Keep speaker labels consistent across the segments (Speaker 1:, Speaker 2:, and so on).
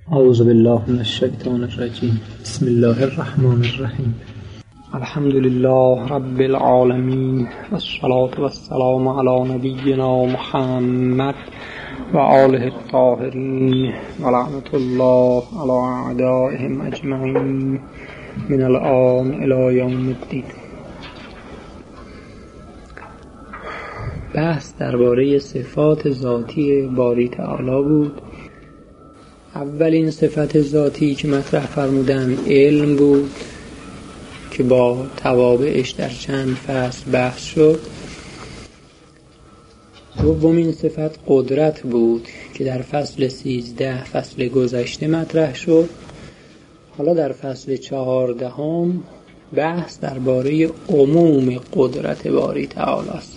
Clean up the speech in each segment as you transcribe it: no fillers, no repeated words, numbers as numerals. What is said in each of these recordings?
Speaker 1: اعوذ بالله من الشیطان الرجیم. بسم الله الرحمن الرحیم. الحمد لله رب العالمین والصلاة والسلام علی نبینا محمد و آله الطاهرین و لعنت الله علی اعدائهم اجمعین من الآن الی یوم الدین. بحث درباره صفات ذاتی باری تعالی بود. اولین صفت ذاتی که مطرح فرمودن علم بود که با توابعش در چند فصل بحث شد. دومین صفت قدرت بود که در فصل 13 فصل گذشته مطرح شد. حالا در فصل 14 بحث درباره عموم قدرت باری تعالی است.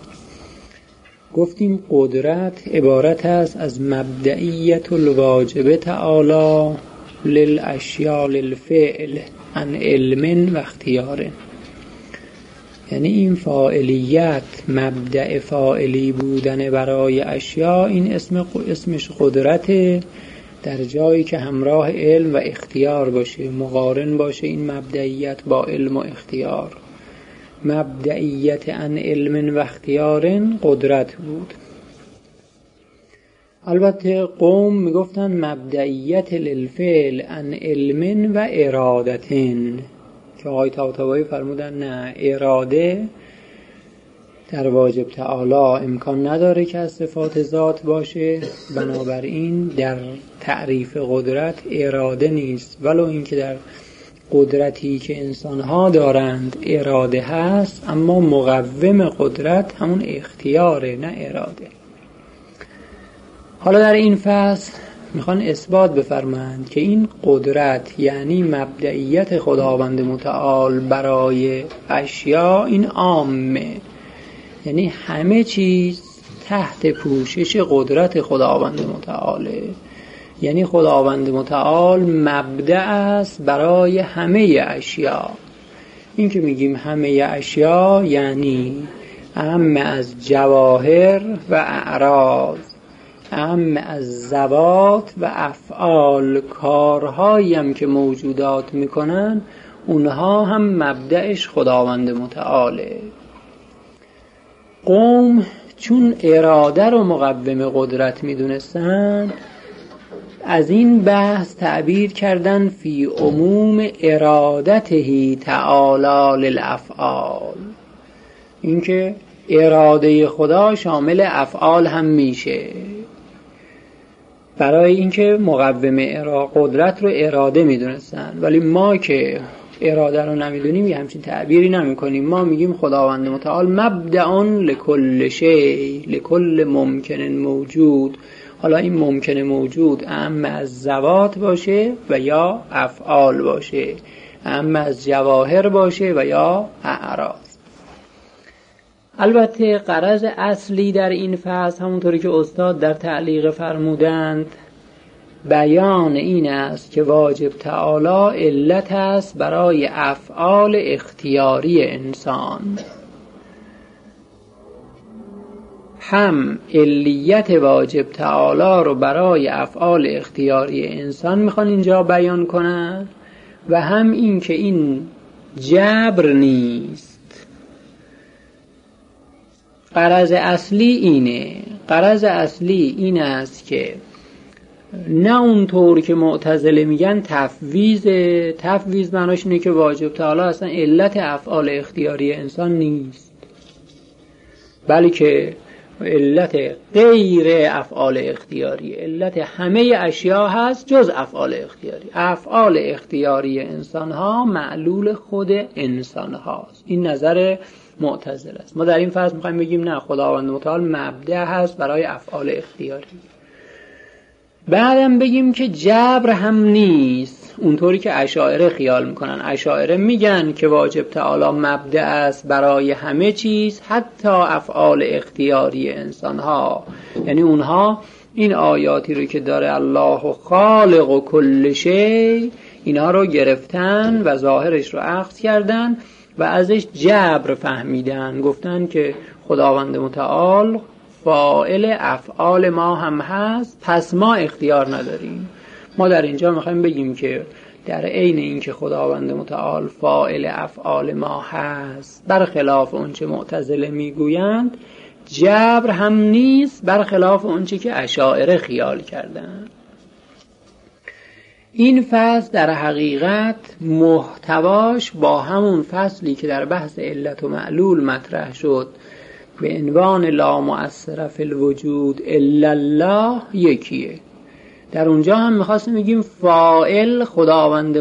Speaker 1: گفتیم قدرت عبارت است از مبدئیت الواجب تعالی للاشیاء للفعل عن علم و اختیار. یعنی این فاعلیت، مبدأ فاعلی بودن برای اشیاء، این اسمش قدرته، در جایی که همراه علم و اختیار باشه، مقارن باشه این مبدئیت با علم و اختیار. مبدئیت عن علم و اختیار قدرت بود. البته قوم میگفتن مبدئیت للفعل عن علم و ارادتن، که آقای طباطبایی فرمودن نه، اراده در واجب تعالی امکان نداره که از صفات ذات باشه، بنابراین در تعریف قدرت اراده نیست، ولو اینکه در قدرتی که انسان‌ها دارند اراده هست، اما مقوم قدرت همون اختیاره نه اراده. حالا در این فصل میخوان اثبات بفرمایند که این قدرت یعنی مبدئیت خداوند متعال برای اشیاء این عامه، یعنی همه چیز تحت پوشش قدرت خداوند متعاله. یعنی خداوند متعال مبدأ است برای همه اشیاء. این که میگیم همه اشیاء یعنی اعم از جواهر و اعراض، اعم از ذوات و افعال، کارهایی هم که موجودات میکنن اونها هم مبدأش خداوند متعاله. قوم چون اراده رو مقوم قدرت میدونستن، از این بحث تعبیر کردن فی عموم ارادته تعالی للافعال، اینکه اراده خدا شامل افعال هم میشه. برای اینکه مقوم قدرت رو اراده میدونستن، ولی ما که اراده رو نمیدونیم یه همچین تعبیری نمی کنیم. ما میگیم خداوند متعال مبدأ لکل شیء لکل ممکن موجود. حالا این ممکن موجود اعم از ذوات باشه و یا افعال باشه، اعم از جواهر باشه و یا اعراض. البته غرض اصلی در این فصل همونطوری که استاد در تعلیق فرمودند بیان این است که واجب تعالی علت است برای افعال اختیاری انسان. هم علیت واجب تعالی رو برای افعال اختیاری انسان میخوان اینجا بیان کنن، و هم این که این جبر نیست. غرض اصلی اینه. غرض اصلی این است که نه اونطور که معتزله میگن تفویض معناش اینه که واجب تعالی اصلا علت افعال اختیاری انسان نیست، بلکه علت غیر افعال اختیاری، علت همه اشیاء هست جز افعال اختیاری. افعال اختیاری انسان ها معلول خود انسان هاست. این نظر معتزله است. ما در این فصل میخوایم بگیم نه، خداوند متعال مبدأ هست برای افعال اختیاری. بعدم بگیم که جبر هم نیست اونطوری که اشاعره خیال میکنن. اشاعره میگن که واجب تعالی مبدأ است برای همه چیز، حتی افعال اختیاری انسان ها. یعنی اونها این آیاتی رو که داره الله خالق کل شیء، اینا رو گرفتن و ظاهرش رو اخذ کردن و ازش جبر فهمیدن. گفتن که خداوند متعال فاعل افعال ما هم هست، پس ما اختیار نداریم. ما در اینجا میخوایم بگیم که در عین اینکه خداوند متعال فاعل افعال ما هست، برخلاف اونچه معتزله میگویند، جبر هم نیست، برخلاف اونچه که اشاعره خیال کردند. این فصل در حقیقت محتواش با همون فصلی که در بحث علت و معلول مطرح شد به عنوان لا مؤثر فی الوجود الا الله یکیه. در اونجا هم میخواستیم بگیم فاعل خداوند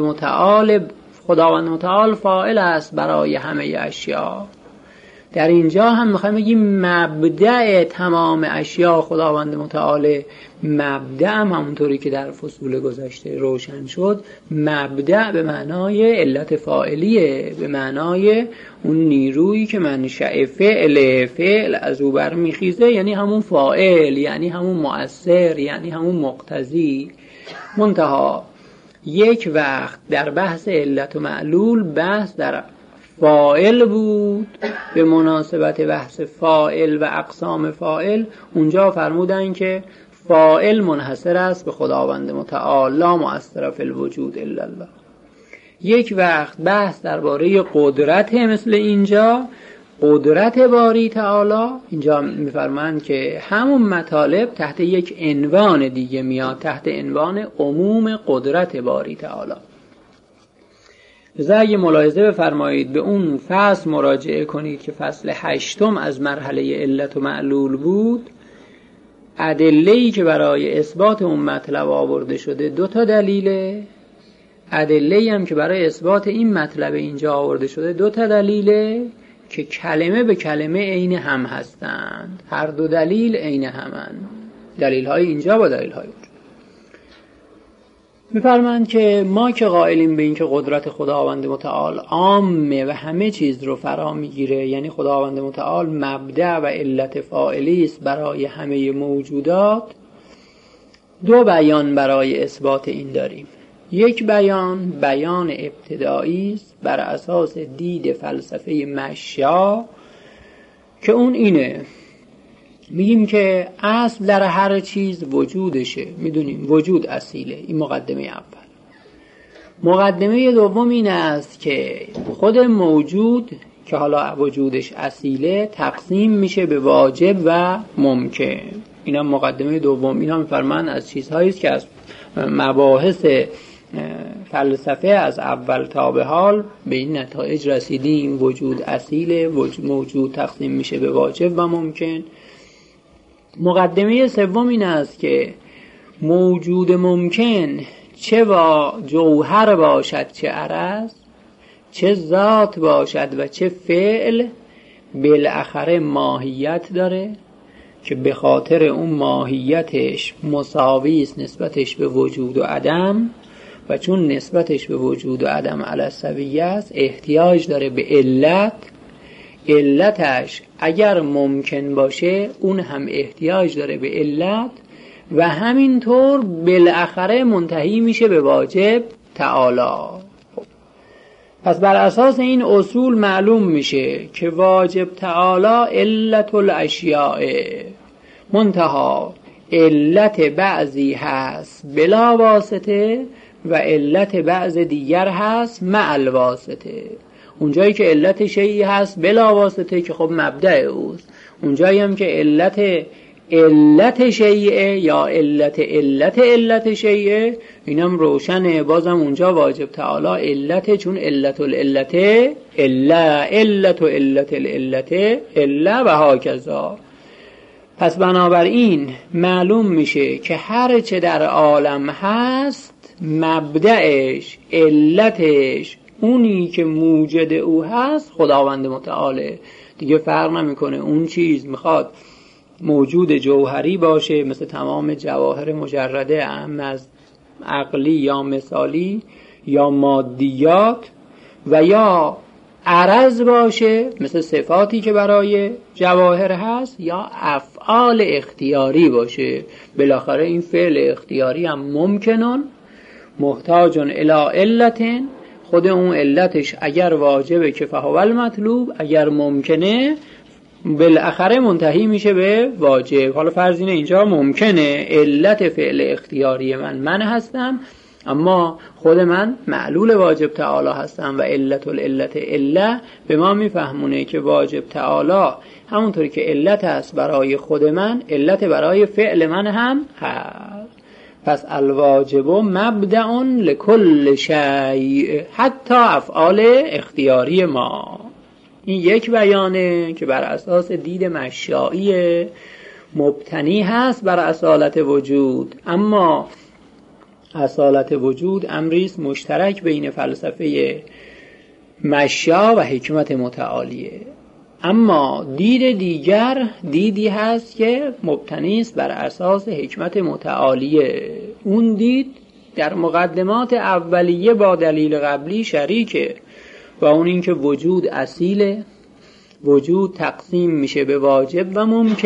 Speaker 1: متعال فاعل است برای همه اشیاء. در اینجا هم میخوایم بگیم مبدأ تمام اشیاء خداوند متعال. مبدأ هم همونطوری که در فصول گذشته روشن شد، مبدأ به معنای علت فاعلیه، به معنای اون نیرویی که منشأ فعل از او برمیخیزه، یعنی همون فاعل، یعنی همون مؤثر، یعنی همون مقتضی. منتها یک وقت در بحث علت و معلول بحث در فاعل بود، به مناسبت بحث فاعل و اقسام فاعل اونجا فرمودن که فاعل منحصر است به خداوند متعال، لا مؤثر فی الوجود الا الله. یک وقت بحث درباره قدرت، مثل اینجا قدرت باری تعالی. اینجا میفرمایند که همون مطالب تحت یک عنوان دیگه میاد، تحت عنوان عموم قدرت باری تعالی. لذا اگه ملاحظه بفرمایید به اون فصل مراجعه کنید که فصل 8 از مرحله علت و معلول بود، ادله‌ای که برای اثبات اون مطلب آورده شده 2 دلیله، ادله‌ای هم که برای اثبات این مطلب اینجا آورده شده 2 دلیله که کلمه به کلمه عین هم هستند. هر 2 دلیل عین همند، دلیل‌های اینجا با دلیل‌های اونجا. می‌فرمایند که ما که قائلیم به این که قدرت خداوند متعال عامه و همه چیز رو فرا میگیره، یعنی خداوند متعال مبدأ و علت فاعلی است برای همه موجودات، 2 بیان برای اثبات این داریم. یک بیان ابتدایی است بر اساس دید فلسفه مشیا که اون اینه، میگیم که اصل در هر چیز وجودشه. میدونیم وجود اصیله، این مقدمه اول. مقدمه دوم این است که خود موجود که حالا وجودش اصیله تقسیم میشه به واجب و ممکن. اینا مقدمه دوم. اینا میفرمان از چیزهایی است که از مباحث فلسفه از اول تا به حال به این نتایج رسیدیم: وجود اصیله، موجود تقسیم میشه به واجب و ممکن. مقدمه سوم این است که موجود ممکن چه جوهر باشد چه عرض، چه ذات باشد و چه فعل، بالاخره ماهیت داره که به خاطر اون ماهیتش مساوی است نسبتش به وجود و عدم، و چون نسبتش به وجود و عدم علی السویه است احتیاج داره به علت. علتش اگر ممکن باشه اون هم احتیاج داره به علت، و همینطور بالاخره منتهی میشه به واجب تعالی. پس بر اساس این اصول معلوم میشه که واجب تعالی علت الاشیاء، منتها علت بعضی هست بلا واسطه و علت بعض دیگر هست مع الواسطه. اونجایی که علت شیئی هست بلا واسطه که خب مبدأ اوست، اونجایی هم که علت شیئه یا علت شیئه، اینم روشنه. بازم اونجا واجب تعالی علت، چون علت و هاکذا. پس بنابراین معلوم میشه که هر چه در عالم هست مبدأش، علتش، اونی که موجد او هست خداوند متعاله. دیگه فرق نمیکنه اون چیز میخواد موجود جوهری باشه مثل تمام جواهر مجرده، اهم از عقلی یا مثالی یا مادیات، و یا عرض باشه مثل صفاتی که برای جواهر هست، یا افعال اختیاری باشه. بالاخره این فعل اختیاری هم ممکنن محتاجن الی علتن، خود اون علتش اگر واجبه که فهو المطلوب، اگر ممکنه بالاخره منتهی میشه به واجب. حالا فرض اینه اینجا ممکنه علت فعل اختیاری من هستم، اما خود من معلول واجب تعالی هستم و علت اله به ما میفهمونه که واجب تعالی همونطوری که علت هست برای خود من، علت برای فعل من هم هست. پس الواجب مبدأ لکل شیء، حتی افعال اختیاری ما. این یک بیانه که بر اساس دید مشائی مبتنی هست بر اصالت وجود، اما اصالت وجود امریست مشترک بین فلسفه مشا و حکمت متعالیه. اما دید دیگر دیدی هست که مبتنی است بر اساس حکمت متعالیه. اون دید در مقدمات اولیه با دلیل قبلی شریکه و اون این که وجود اصیله، وجود تقسیم میشه به واجب و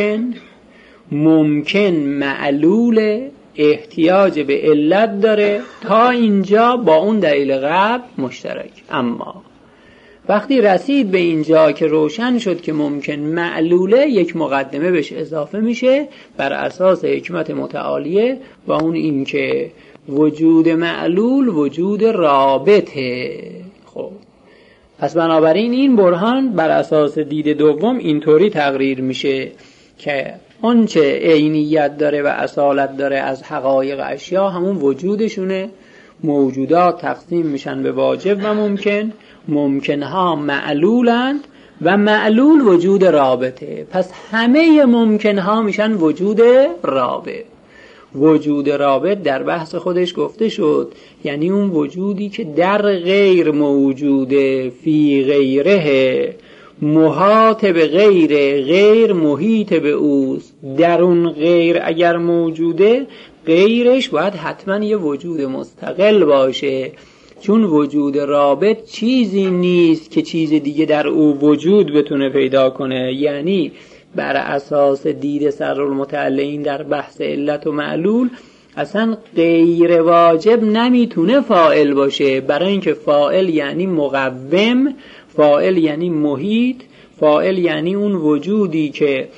Speaker 1: ممکن معلول، احتیاج به علت داره. تا اینجا با اون دلیل قبل مشترک. اما وقتی رسید به اینجا که روشن شد که ممکن معلوله، یک مقدمه بهش اضافه میشه بر اساس حکمت متعالیه و اون این که وجود معلول وجود رابطه. خب پس بنابراین این برهان بر اساس دید دوم اینطوری تقریر میشه که آنچه عینیت داره و اصالت داره از حقایق اشیا همون وجودشونه. موجودات تقسیم میشن به واجب و ممکنها معلولند و معلول وجود رابطه. پس همه ممکنها میشن وجود رابط. وجود رابط در بحث خودش گفته شد یعنی اون وجودی که در غیر موجوده، فی غیره، محاط به غیر محیط به اوست. در اون غیر اگر موجوده، غیرش باید حتما یه وجود مستقل باشه، چون وجود رابط چیزی نیست که چیز دیگه در او وجود بتونه پیدا کنه. یعنی بر اساس دید سرالمتعلقین در بحث علت و معلول اصلا غیر واجب نمیتونه فاعل باشه، برای اینکه فاعل یعنی مقوم، فاعل یعنی محیط، فاعل یعنی اون وجودی که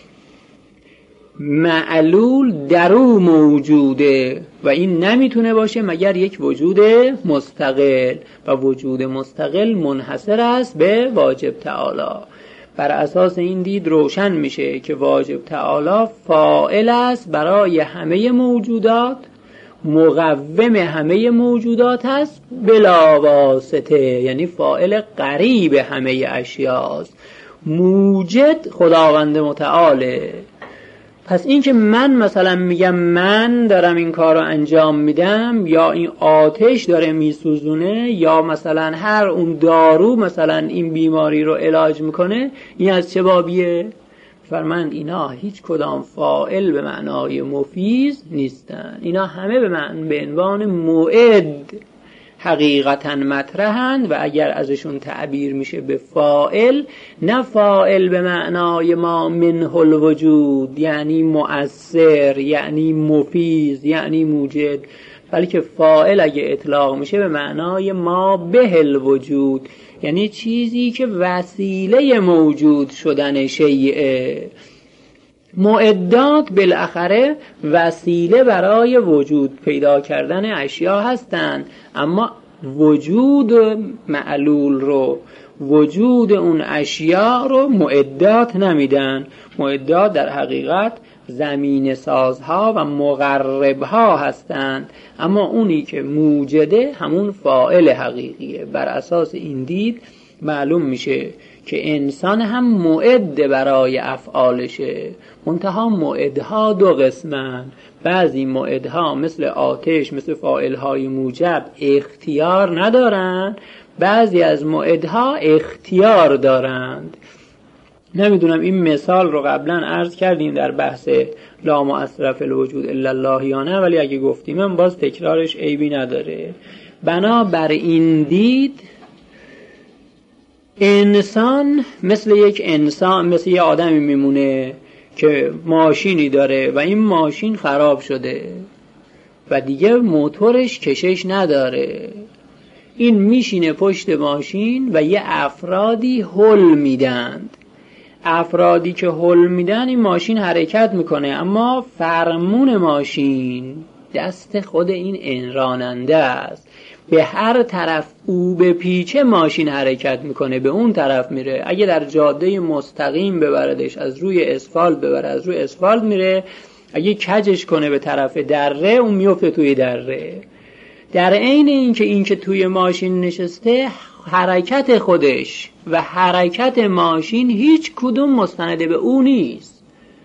Speaker 1: معلول در او موجوده و این نمیتونه باشه مگر یک وجود مستقل و وجود مستقل منحصر است به واجب تعالی. بر اساس این دید روشن میشه که واجب تعالی فاعل است برای همه موجودات، مقوم همه موجودات هست بلا واسطه، یعنی فاعل قریب همه اشیاست. موجد خداوند متعاله. پس این که من مثلا میگم من دارم این کار رو انجام میدم، یا این آتش داره میسوزونه، یا مثلا هر اون دارو مثلا این بیماری رو علاج میکنه، این از چه بابیه؟ فرمند اینا هیچ کدام فاعل به معنای مفیز نیستن، اینا همه به عنوان موعد حقیقتا مطرحند و اگر ازشون تعبیر میشه به فاعل، نه فاعل به معنای ما منه الوجود یعنی مؤثر یعنی مفیز یعنی موجد، بلکه فاعل اگه اطلاق میشه به معنای ما به الوجود یعنی چیزی که وسیله موجود شدن شیئه. معدات بالاخره وسیله برای وجود پیدا کردن اشیا هستند، اما وجود معلول رو، وجود اون اشیا رو معدات نمیدن. معدات در حقیقت زمین سازها و مقربها هستند، اما اونی که موجده همون فاعل حقیقیه. بر اساس این دید معلوم میشه که انسان هم معد برای افعالشه، منتها معدها دو قسمن. بعضی معدها مثل آتش، مثل فاعلهای موجب اختیار ندارن، بعضی از معدها اختیار دارند. نمیدونم این مثال رو قبلا عرض کردیم در بحث لا مؤثر فی الوجود الا الله یا نه، ولی اگه گفتیم باز تکرارش عیبی نداره. بنابر این دید انسان مثل یک انسان، مثل یک آدمی میمونه که ماشینی داره و این ماشین خراب شده و دیگه موتورش کشش نداره. این میشینه پشت ماشین و یه افرادی هل میدند. افرادی که هل میدن این ماشین حرکت میکنه، اما فرمون ماشین دست خود این راننده است. به هر طرف او به پیچه ماشین حرکت میکنه، به اون طرف میره. اگه در جاده مستقیم ببردش، از روی اسفالت ببره، از روی اسفالت میره. اگه کجش کنه به طرف دره، اون میفته توی دره. در عین این که توی ماشین نشسته، حرکت خودش و حرکت ماشین هیچ کدوم مستند به او نیست.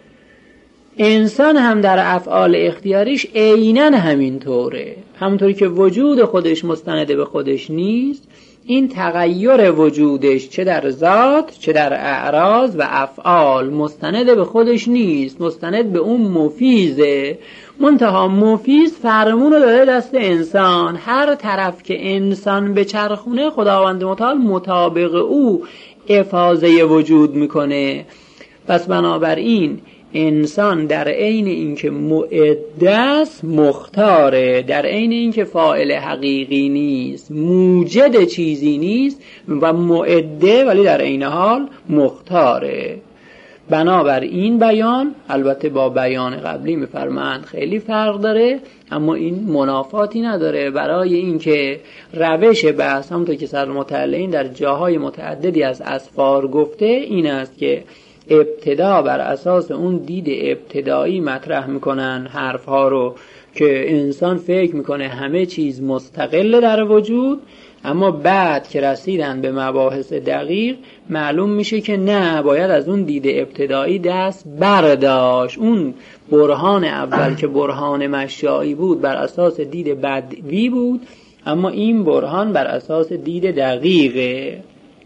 Speaker 1: انسان هم در افعال اختیاریش عیناً همینطوره. همونطوری که وجود خودش مستند به خودش نیست، این تغییر وجودش چه در ذات چه در اعراض و افعال مستند به خودش نیست، مستند به اون مفیزه. منتها مفیز فرمون رو داده دست انسان. هر طرف که انسان به چرخونه، خداوند متعال مطابق او افاضه وجود میکنه. پس بنابراین انسان در عین اینکه معد است مختاره، در عین اینکه فاعل حقیقی نیست، موجد چیزی نیست و معده، ولی در عین حال مختاره. بنابراین بیان البته با بیان قبلی میفرمایند خیلی فرق داره، اما این منافاتی نداره. برای اینکه روش بحث همونطور که صدر المتعلین در جاهای متعددی از اسفار گفته این است که ابتدا بر اساس اون دید ابتدایی مطرح میکنن حرفها رو که انسان فکر میکنه همه چیز مستقل در وجود، اما بعد که رسیدن به مباحث دقیق معلوم میشه که نه، باید از اون دید ابتدایی دست برداشت. اون برهان اول که برهان مشایی بود بر اساس دید بدوی بود، اما این برهان بر اساس دید دقیقه.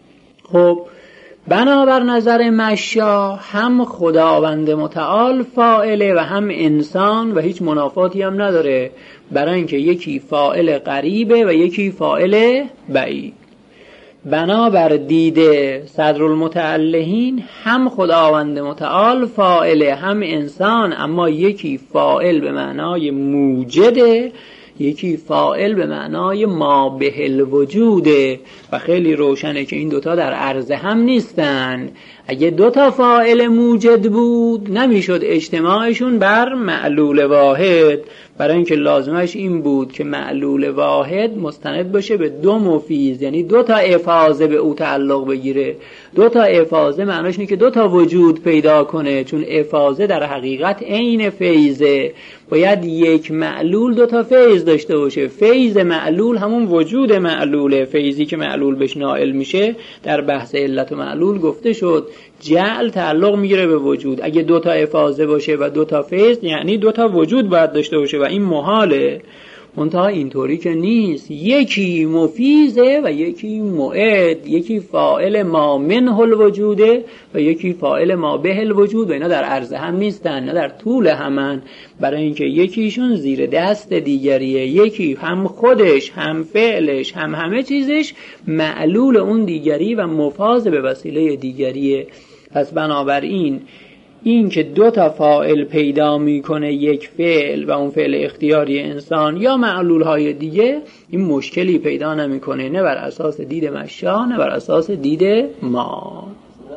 Speaker 1: خب بنابر نظر مشا هم خداوند متعال فاعله و هم انسان و هیچ منافاتی هم نداره، برای اینکه یکی فاعل قریبه و یکی فاعل بعید. بنابر دید صدر المتعلهین هم خداوند متعال فاعله هم انسان، اما یکی فاعل به معنای موجده، یکی فاعل به معنای ما به الوجوده و خیلی روشنه که این دوتا در عرض هم نیستن. اگه دوتا فاعل موجد بود نمیشد اجتماعشون بر معلول واحد، برای اینکه لازمش این بود که معلول واحد مستند باشه به دو مفیز، یعنی دوتا افاضه به او تعلق بگیره. دوتا افاضه معناش اینه که دوتا وجود پیدا کنه، چون افاضه در حقیقت عین فیضه. باید یک معلول دوتا فیض داشته باشه. فیض معلول همون وجود معلوله. فیضی که معلول بهش نائل میشه در بحث علت و معلول گفته شد جعل تعلق میگیره به وجود. اگه دوتا افاضه باشه و دوتا فیض، یعنی دوتا وجود باید داشته باشه و این محاله. منتها اینطوری که نیست، یکی مفیزه و یکی معد، یکی فاعل ما منه الوجوده و یکی فاعل ما به الوجود و اینا در عرض هم نیستن، نه در طول همن، برای اینکه یکیشون زیر دست دیگریه، یکی هم خودش هم فعلش هم همه چیزش معلول اون دیگری و مفاض به وسیله دیگریه. پس بنابراین این که دو تا فاعل پیدا میکنه یک فعل و اون فعل اختیاری انسان یا معلول های دیگه، این مشکلی پیدا نمیکنه، نه بر اساس دید مشا نه بر اساس دید ما.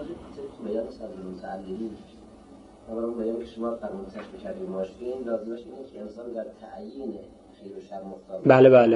Speaker 1: بله بله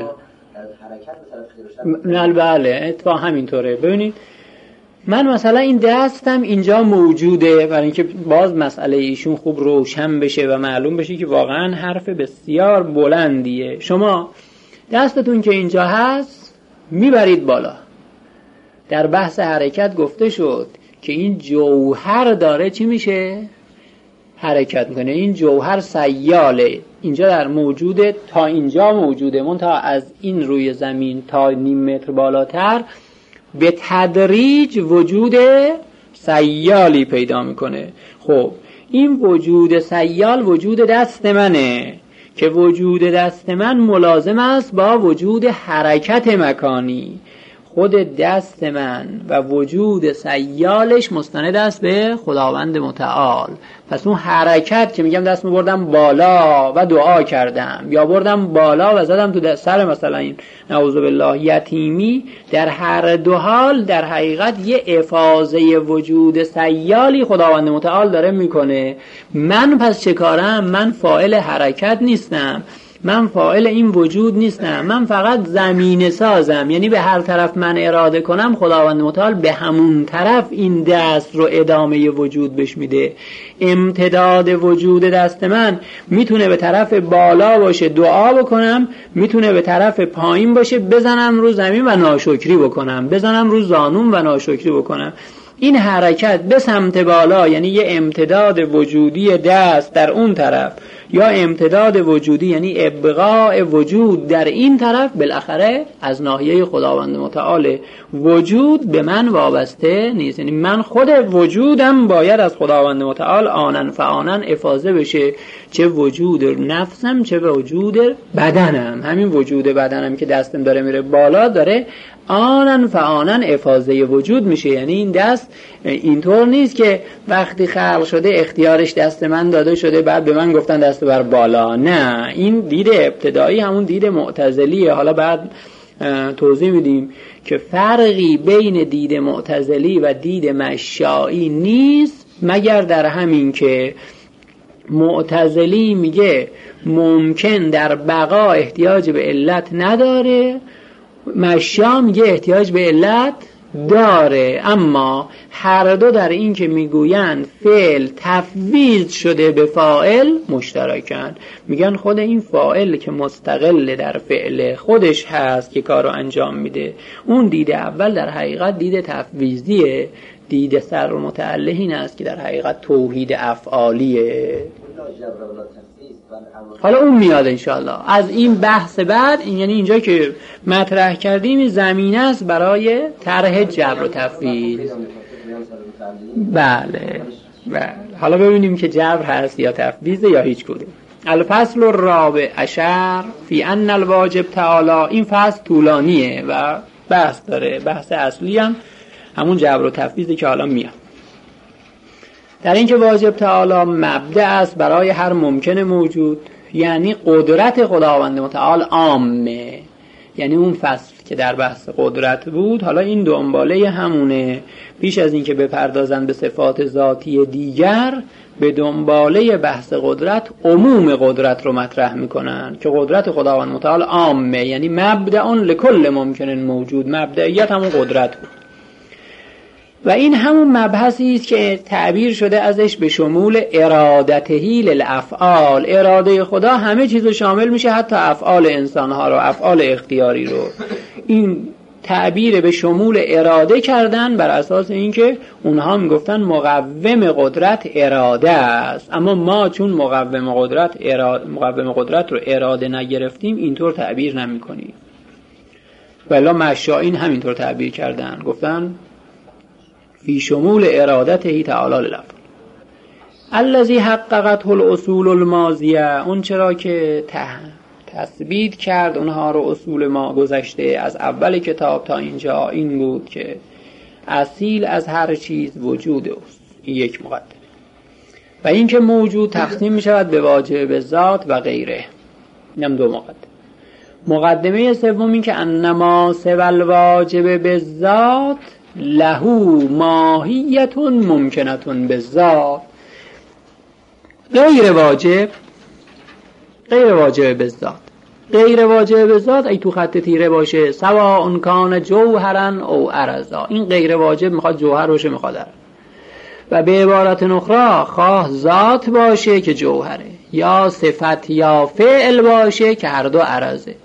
Speaker 1: نه بله اتفاق همینطوره. ببینید من مثلا این دستم اینجا موجوده برای اینکه باز مسئله ایشون خوب روشن بشه و معلوم بشه که واقعا حرف بسیار بلندیه. شما دستتون که اینجا هست میبرید بالا. در بحث حرکت گفته شد که این جوهر داره چی میشه؟ حرکت میکنه. این جوهر سیاله، اینجا در موجوده، تا اینجا موجوده، منتها از این روی زمین تا نیم متر بالاتر به تدریج وجود سیالی پیدا میکنه. خب این وجود سیال وجود دست منه که وجود دست من ملازم است با وجود حرکت مکانی. خود دست من و وجود سیالش مستند است به خداوند متعال. پس اون حرکت که میگم دستمو بردم بالا و دعا کردم، یا بردم بالا و زدم تو سر مثلا این نعوذ بالله یتیمی، در هر دو حال در حقیقت یه افاضه وجود سیالی خداوند متعال داره میکنه. من پس چه کارم؟ من فاعل حرکت نیستم، من فاعل این وجود نیستم، من فقط زمینه سازم. یعنی به هر طرف من اراده کنم خداوند متعال به همون طرف این دست رو ادامه وجود بش میده. امتداد وجود دست من میتونه به طرف بالا باشه دعا بکنم، میتونه به طرف پایین باشه بزنم رو زمین و ناشکری بکنم، بزنم رو زانوم و ناشکری بکنم. این حرکت به سمت بالا یعنی یه امتداد وجودی دست در اون طرف، یا امتداد وجودی یعنی ابقاء وجود در این طرف، بالاخره از ناحیه خداوند متعال وجود به من وابسته نیست. یعنی من خود وجودم باید از خداوند متعال آنن فآنن افاضه بشه، چه وجود نفسم چه وجود بدنم. همین وجود بدنم که دستم داره میره بالا داره آنن فآنن افاضه وجود میشه. یعنی این دست اینطور نیست که وقتی خلق شده اختیارش دست من داده شده بعد به من گفتن دست بر بالا. نه، این دید ابتدایی همون دید معتزلیه. حالا بعد توضیح میدیم که فرقی بین دید معتزلی و دید مشائی نیست، مگر در همین که معتزلی میگه ممکن در بقا احتیاج به علت نداره، مشا میگه احتیاج به علت داره. اما هر دو در این که میگویند فعل تفویض شده به فاعل مشترکن. میگن خود این فاعل که مستقل در فعل خودش هست که کارو انجام میده، اون دید اول در حقیقت دید تفویضیه. دید سر متعله این است که در حقیقت توحید افعالیه. حالا اون میاد انشاءالله از این بحث بعد. این یعنی اینجا که مطرح کردیم زمینه است برای طرح جبر و تفویض. بله. حالا ببینیم که جبر هست یا تفویض یا هیچ کدوم. الفصل الرابع عشر فی ان الواجب تعالی. این فصل طولانیه و بحث داره. بحث اصلی هم همون جبر و تفویضی که حالا میاد. در این که واجب تعالی مبدأ است برای هر ممکن موجود، یعنی قدرت خداوند متعال عامه. یعنی اون فصل که در بحث قدرت بود حالا این دنباله همونه. پیش از این که بپردازن به صفات ذاتی دیگر، به دنباله بحث قدرت عموم قدرت رو مطرح میکنن که قدرت خداوند متعال عامه، یعنی مبدأ لکل ممکن موجود. مبدئیت همون قدرت بود و این همون مبحثی است که تعبیر شده ازش به شمول ارادتهی للافعال. اراده خدا همه چیزو شامل میشه، حتی افعال انسانها رو، افعال اختیاری رو. این تعبیر به شمول اراده کردن بر اساس اینکه اونها میگفتن مقوم قدرت اراده است. اما ما چون مقوم قدرت رو اراده نگرفتیم اینطور تعبیر نمی‌کنیم. ولی مشائین همینطور تعبیر کردن، گفتن فی شمول ارادته تعالی للافعال الذی حققته الاصول الماضیه. اون چرا که تثبیت کرد اونها رو اصول ما گذشته از اول کتاب تا اینجا این بود که اصیل از هر چیز وجود است. این یک مقدمه. و این که موجود تقسیم می شود به واجب ذات و غیره. اینم دو مقدمه. مقدمه سوم این که انما سوى الواجب بالذات له ماهیت ممکنت بالذات. غیر واجب بالذات، غیر واجب بالذات ای تو خط تیره باشه سواء کان جوهرا او عرضا. این غیر واجب میخواد جوهر باشه میخواد عرض. و به عبارت اخرى خواه ذات باشه که جوهره، یا صفت یا فعل باشه که هر دو عرضه.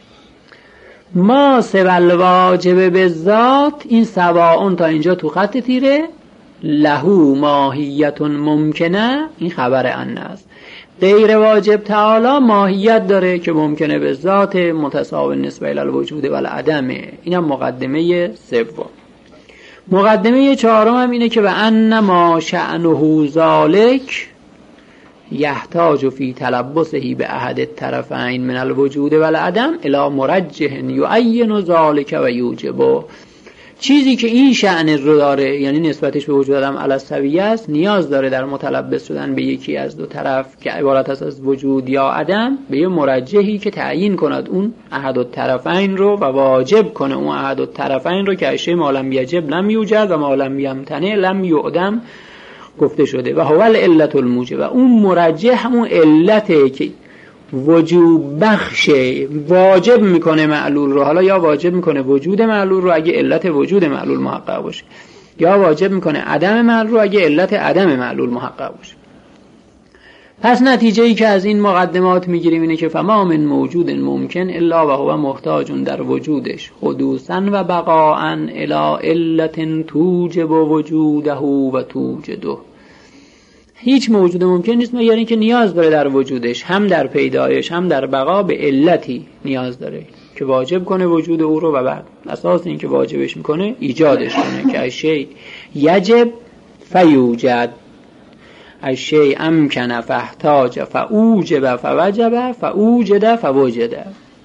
Speaker 1: ما سوى الواجب بالذات، این سواء تا اینجا تو خط تیره، له ماهیت ممکنه، این خبر ان است. غیر واجب تعالی ماهیت داره که ممکنه به ذات متساوی نسبه الی الوجود و العدمه. اینم مقدمه سوم. مقدمه چهارم هم اینه که و ان ما شأنه ذالک، یحتاج فی تلبسه به احد الطرفین من الوجود و العدم الی مرجح یعین ذلک و یوجبه. چیزی که این شأن رو داره، یعنی نسبتش به وجود عدم علی السویه است، نیاز داره در متلبس شدن به یکی از دو طرف که عبارت است از وجود یا عدم، به یه مرجحی که تعیین کند اون احد الطرفین رو و واجب کنه اون احد الطرفین رو، که اشیاء ما لم یجب لم یوجد و ما لم یمتنع لم یعدم گفته شده و هو العلت الموجب. و اون مرجح همون علته که وجوب بخشه، واجب میکنه معلول رو، حالا یا واجب میکنه وجود معلول رو اگه علت وجود معلول محقق باشه، یا واجب میکنه عدم معلول رو اگه علت عدم معلول محقق باشه. پس نتیجه ای که از این مقدمات میگیریم اینه که فما من موجود ممکن الا و هو محتاج در وجودش حدوثا و بقاء الی علت توجب وجوده و توجده. هیچ موجود ممکن نیست مگر اینکه نیاز داره در وجودش، هم در پیدایش هم در بقا، به علتی نیاز داره که واجب کنه وجود او رو و بعد اساس این که واجبش میکنه ایجادش کنه که اشیاء یجب فیوجد، اشیاء امکن فاحتاج فاوجب فوجب فاوجد فوجد.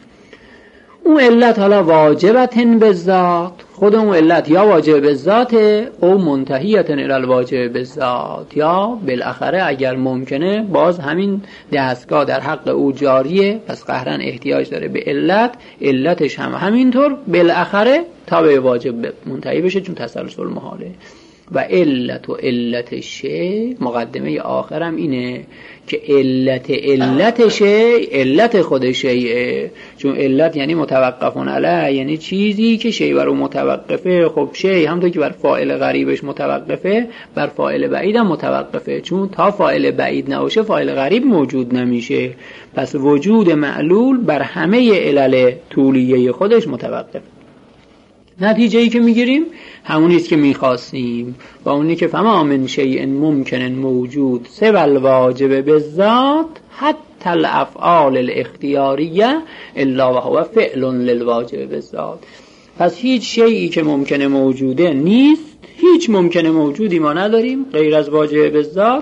Speaker 1: اون علت حالا واجبتن به ذات، خود اون علت یا واجب به ذاته او منتهیتن الی الواجب به ذات، یا بالاخره اگر ممکنه باز همین دستگاه در حق او جاریه، پس قهرن احتیاج داره به علت، علتش هم همینطور بالاخره تا به واجب منتهی بشه چون تسلسل محاله. و علت شی مقدمه آخرم اینه که علت شی علت خود شیء، چون علت یعنی متوقفون علیه، یعنی چیزی که شی بر اون متوقفه. خب شی همونطور که بر فاعل غریبش متوقفه بر فاعل بعید هم متوقفه، چون تا فاعل بعید نباشه فاعل غریب موجود نمیشه. پس وجود معلول بر همه علل طولیه خودش متوقفه. نتیجه ای که میگیریم همونیست که میخواستیم و اونی که فما من شیء ممکن موجود سوى الواجب بالذات حتی الافعال الاختیاریه الا و هو فعل للواجب بالذات. پس هیچ شیئی که ممکنه موجوده نیست، هیچ ممکنه موجودی ما نداریم غیر از واجب بالذات،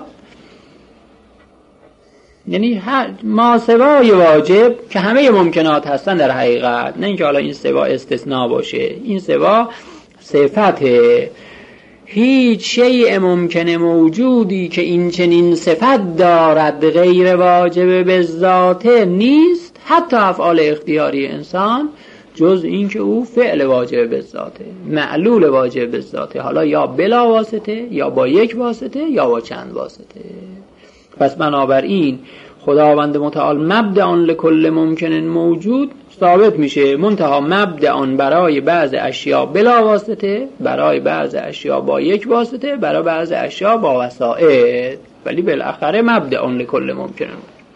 Speaker 1: یعنی ما سوای واجب که همه ممکنات هستن در حقیقت، نه اینکه حالا این سوا استثناء باشه، این سوا صفته. هیچ شیء ممکن موجودی که این چنین صفت دارد غیر واجب به ذاته نیست، حتی افعال اختیاری انسان، جز این که او فعل واجب به ذاته، معلول واجب به ذاته، حالا یا بلا واسطه یا با یک واسطه یا با چند واسطه. پس بنابراین خداوند متعال مبدأ لکل ممکن موجود ثابت میشه، منتها مبدأ برای بعض اشیاء بلا واسطه، برای بعض اشیاء با یک واسطه، برای بعض اشیاء با وسائط، ولی بالاخره مبدأ لکل ممکن.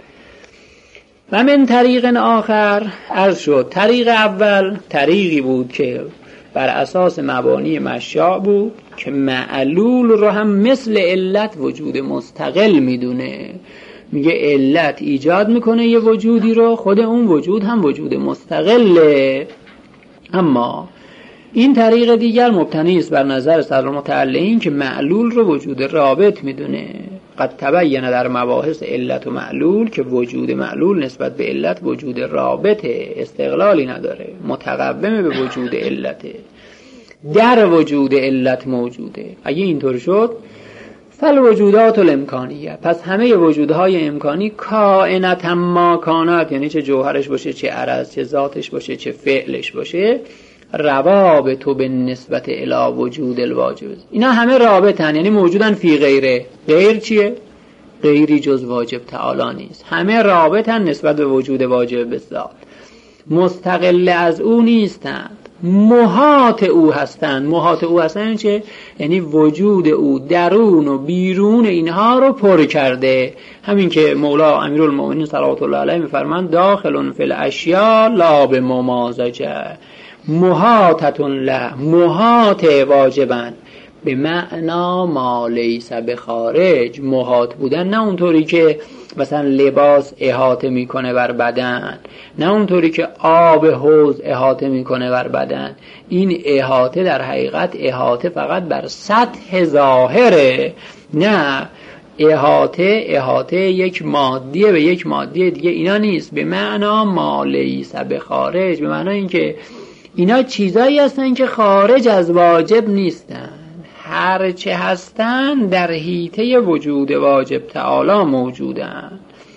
Speaker 1: و من طریق آخر عرض شد، طریق اول طریقی بود که بر اساس مبانی مشاع بود که معلول رو هم مثل علت وجود مستقل میدونه، میگه علت ایجاد میکنه یه وجودی رو، خود اون وجود هم وجود مستقله. اما این طریق دیگر مبتنی است بر نظر صدر متعلقین که معلول رو وجود رابط میدونه. قد تبین در مباحث علت و معلول که وجود معلول نسبت به علت وجود رابطه، استقلالی نداره، متقوم به وجود علته، در وجود علت موجوده. اگه اینطور شد فالوجودات الامکانیه، پس همه وجودهای امکانی کائنت ما کانت، یعنی چه جوهرش باشه، چه عرض، چه ذاتش باشه، چه فعلش باشه، روابط به نسبت الی وجود الواجب، اینا همه رابطن، یعنی موجودن فی غیره. غیر چیه؟ غیری جز واجب تعالی نیست، همه رابطن نسبت به وجود واجب به ذات، مستقل از او نیستند، محاط او هستند. محاط او هستند چه؟ یعنی وجود او درون و بیرون اینها رو پر کرده. همین که مولا امیرالمؤمنین صلوات الله علیه میفرماند داخل فی الاشیاء لا بممازجه، محاطتون له، محاط واجبن به معنا ما لیس بخارج، محاط بودن نه اونطوری که مثلا لباس احاطه میکنه بر بدن، نه اونطوری که آب حوض احاطه میکنه بر بدن. این احاطه در حقیقت احاطه فقط بر سطح ظاهره، نه احاطه یک مادیه به یک مادیه دیگه اینا نیست، به معنا ما لیس بخارج، به معنا اینکه اینا چیزایی هستن که خارج از واجب نیستن، هر چه هستن در حیطه وجود واجب تعالی موجودن.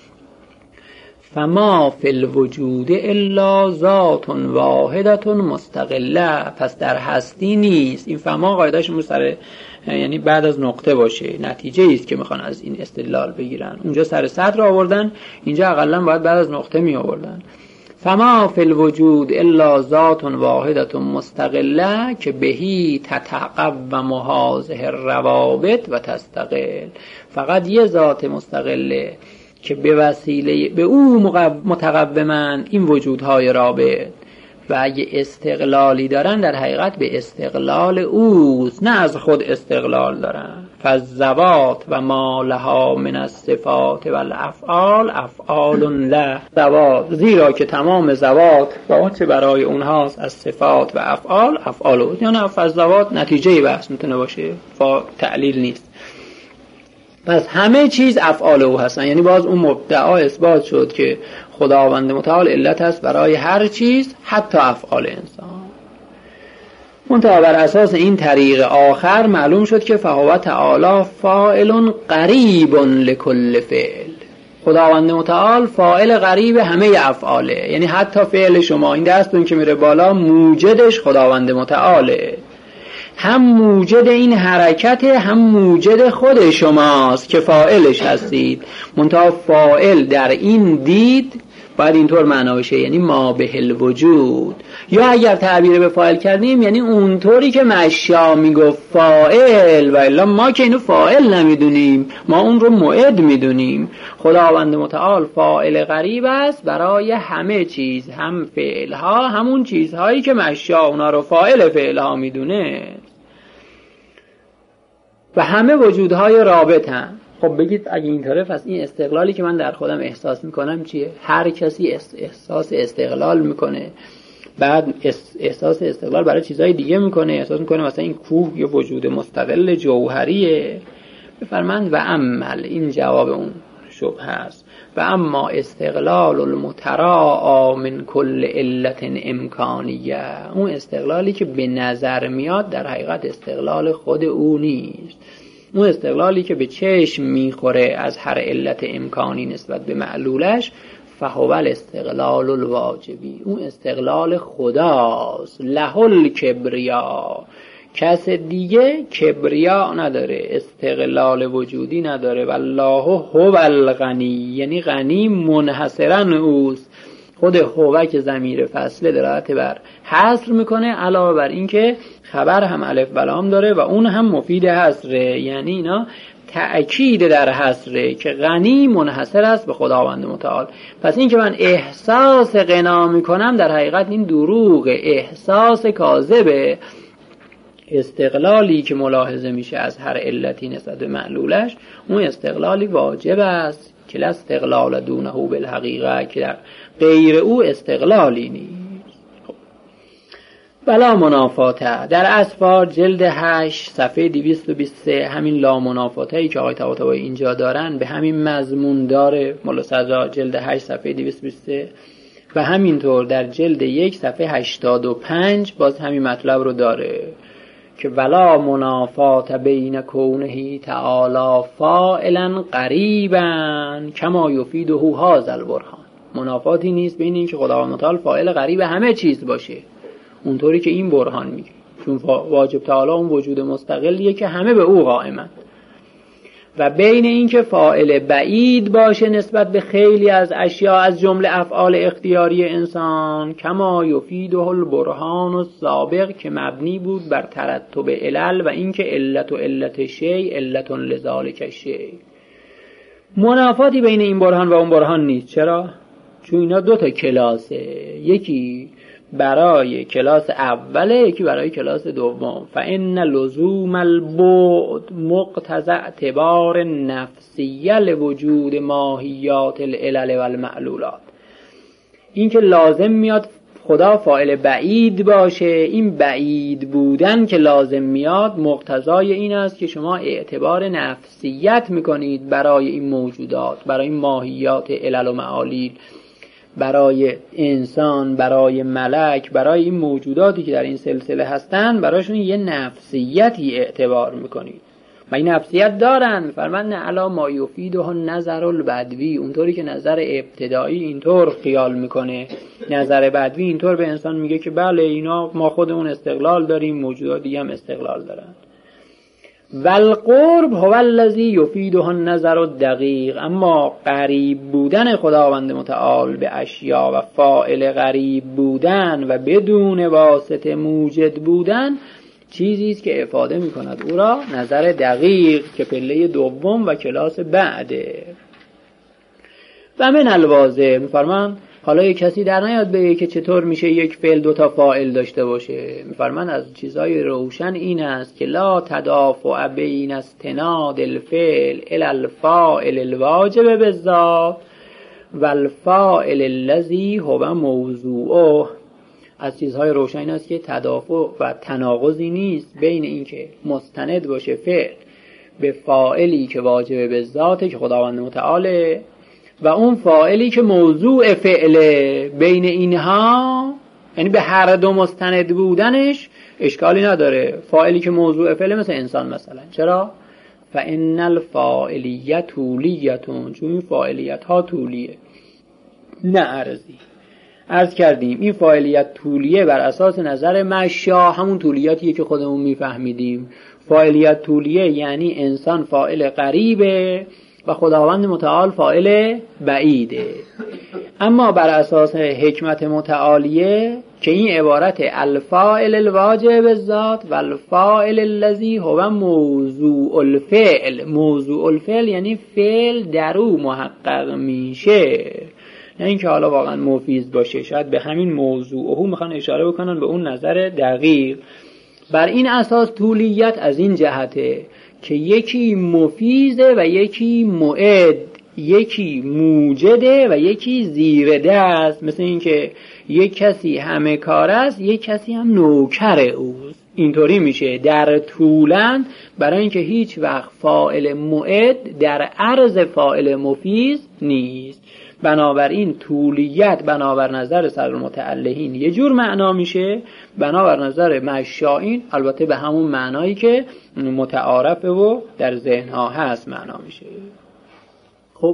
Speaker 1: فما فی الوجود الا ذات واحدة مستقله، پس در هستی نیست. این فما قاعدهش سر یعنی بعد از نقطه باشه، نتیجه است که میخوان از این استدلال بگیرن. اونجا سر سطر آوردن، اینجا اقلا باید بعد از نقطه می آوردن. فما فی الوجود الا ذات واحدة مستقله که بهی تتقوم هذه الروابط و تستقل، فقط یه ذات مستقله که به وسیله به او متقومن این وجودهای رابط، و اگه استقلالی دارن در حقیقت به استقلال اوست، نه از خود استقلال دارن. فالذوات و ما لها من الصفات و الافعال افعال له ذوات، زیرا که تمام ذوات و اون چه برای اونهاست از صفات و افعال افعال اوست. یعنی فالذوات نتیجه بحث میتونه باشه، با تعلیل نیست. پس همه چیز افعال او هستن، یعنی باز اون مبدعا اثبات شد که خداوند متعال علت هست برای هر چیز، حتی افعال انسان. منتها بر اساس این طریق آخر معلوم شد که فهو تعالی فاعل قریب لکل فعل، خداوند متعال فاعل قریب همه افعاله، یعنی حتی فعل شما این دستون که میره بالا موجدش خداوند متعاله، هم موجد این حرکت هم موجد خود شماست که فاعلش هستید. منتها فاعل در این دید باید اینطور معنا بشه، یعنی ما به الوجود، یا اگر تعبیر به فاعل کردیم یعنی اونطوری که مشا میگفت فاعل، و الا ما که اینو فاعل نمیدونیم، ما اون رو معد میدونیم. خداوند متعال فاعل غریب است برای همه چیز، هم فعلها همون چیزهایی که مشا اونا رو فاعل فعلها میدونه، و همه وجودهای رابط هم. خب بگید اگه اینطوره پس این استقلالی که من در خودم احساس میکنم چیه؟ هر کسی احساس استقلال میکنه، بعد احساس استقلال برای چیزهای دیگه میکنه، احساس میکنه مثلا این کوه یه وجود مستقل جوهریه. بفرمایند و عمل، این جواب اون شبهه است. و اما استقلال المتراء من کل علت امکانیه، اون استقلالی که به نظر میاد در حقیقت استقلال خود او نیست، اون استقلالی که به چشم میخوره از هر علت امکانی نسبت به معلولش، فهو الاستقلال الواجبی، اون استقلال خداست. له الکبریا، کس دیگه کبریا نداره، استقلال وجودی نداره. والله هو الغنی، یعنی غنی منحصرا اوست. خود هو که ضمیر فصله دلالت بر حصر میکنه، علاوه بر این که خبر هم الف و لام داره و اون هم مفید حصره، یعنی اینا تأکید در حصره که غنی منحصر است به خداوند متعال. پس این که من احساس غنا میکنم در حقیقت این دروغ، احساس کاذبه. استقلالی که ملاحظه میشه از هر علتی نسبت به معلولش، اون استقلالی واجب است که لا استقلال دونه بالحقیقه، که در غیر او استقلالی نیست. بلا منافاته در اسفار جلد 8 صفحه 223 همین لا منافاته‌ای که آقای طباطبایی اینجا دارن به همین مضمون داره، مولا سزا جلد 8 صفحه 223 و همینطور در جلد 1 صفحه 85 باز همین مطلب رو داره که ولا منافات بین کونه تعالی فاعلا قریبا کما یفیده هذا البرهان، منافاتی نیست بین این که خداوند متعال فاعل قریب همه چیز باشه اونطوری که این برهان میگه، چون واجب تعالی اون وجود مستقلیه که همه به او قائمند، و بین این که فاعل بعید باشه نسبت به خیلی از اشیاء از جمله افعال اختیاری انسان، کما یفیده البرهان السابق که مبنی بود بر ترتب علل و اینکه علت و علت شیء علت لذالک الشیء. منافاتی بین این برهان و اون برهان نیست. چرا؟ چون اینا دو تا کلاسه، یکی برای کلاس اوله یکی برای کلاس دوم. فإن لزوم البعد مقتضی اعتبار نفسیه لوجود ماهیات العلل والمعلولات، این که لازم میاد خدا فاعل بعید باشه، این بعید بودن که لازم میاد مقتضای این است که شما اعتبار نفسیت میکنید برای این موجودات، برای این ماهیات علل و معالیل، برای انسان، برای ملک، برای این موجوداتی که در این سلسله هستن، برایشون یه نفسیتی اعتبار میکنید. و این نفسیت دارن. فرمان علا ما یفیده نظر البدوی، اونطوری که نظر ابتدایی اینطور خیال میکنه، نظر بدوی اینطور به انسان میگه که بله اینا ما خودمون استقلال داریم، موجودات دیگه هم استقلال دارن. والقرب هو الذی یفیده النظر الدقیق، اما قریب بودن خداوند متعال به اشیا و فاعل قریب بودن و بدون واسطه موجد بودن چیزی است که افاده می‌کند او را نظر دقیق که پله دوم و کلاس بعده. و من الواضح می‌فرمان حالا یک کسی در نیاد بگه که چطور میشه یک فعل دوتا فاعل داشته باشه. می‌فرمان از چیزای روشن این است که لا تدافع بین استناد الفعل الی الفاعل الواجب بالذات والفاعل الذی هو موضوعه. از چیزهای روشن این است که تدافع و تناقضی نیست بین این که مستند باشه فعل به فاعلی که واجب به ذاته که خداوند متعاله و اون فاعلی که موضوع فعله. بین اینها یعنی به هر دو مستند بودنش اشکالی نداره. فاعلی که موضوع فعله مثل انسان مثلا، چرا؟ فان الفاعلیت طولیتون، چون این فاعلیت ها طولیه نه عرضی. عرض کردیم این فاعلیت طولیه بر اساس نظر مشا، همون طولیاتیه که خودمون میفهمیدیم. فاعلیت طولیه یعنی انسان فاعل قریبه و خداوند متعال فاعل بعیده. اما بر اساس حکمت متعالیه که این عبارت الفاعل الواجب بالذات و الفاعل الذی هو موضوع الفعل. موضوع الفعل یعنی فعل در او محقق میشه، نه اینکه حالا واقعا مفیز باشه. شاید به همین موضوع میخوان اشاره بکنن به اون نظر دقیق. بر این اساس طولیت از این جهته که یکی مفیزه و یکی معد، یکی موجده و یکی زیر دست. مثل این که یک کسی همه کار است، یک کسی هم نوکر اوست. اینطوری میشه در طولن، برای اینکه هیچ وقت فاعل معد در عرض فاعل مفیز نیست. بنابراین طولیت بنابر نظر صدر المتعلهین یه جور معنا میشه، بنابر نظر مشائین البته به همون معنایی که متعارفه و در ذهنها هست معنا میشه. خب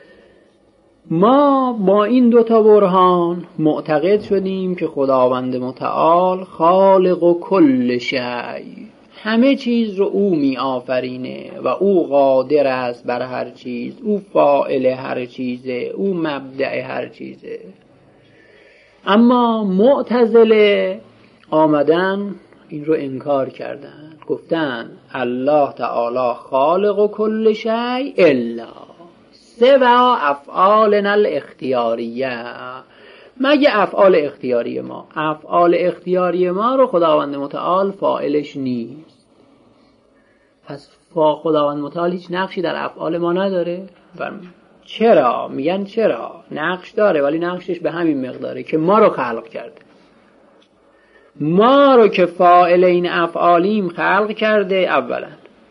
Speaker 1: ما با این دوتا برهان معتقد شدیم که خداوند متعال خالق و کل شیء، همه چیز رو او می آفرینه و او قادر است بر هر چیز، او فاعل هر چیزه، او مبدأ هر چیزه. اما معتزله آمدن این رو انکار کردن، گفتن الله تعالی خالق و کل شیء الا سوا افعالنا الاختیاریه، مگه افعال اختیاری ما. افعال اختیاری ما رو خداوند متعال فاعلش نیست. پس خداوند متعال هیچ نقشی در افعال ما نداره؟ چرا؟ میگن چرا؟ نقش داره ولی نقشش به همین مقداره که ما رو خلق کرده. ما رو که فاعل این افعالیم خلق کرده. اولا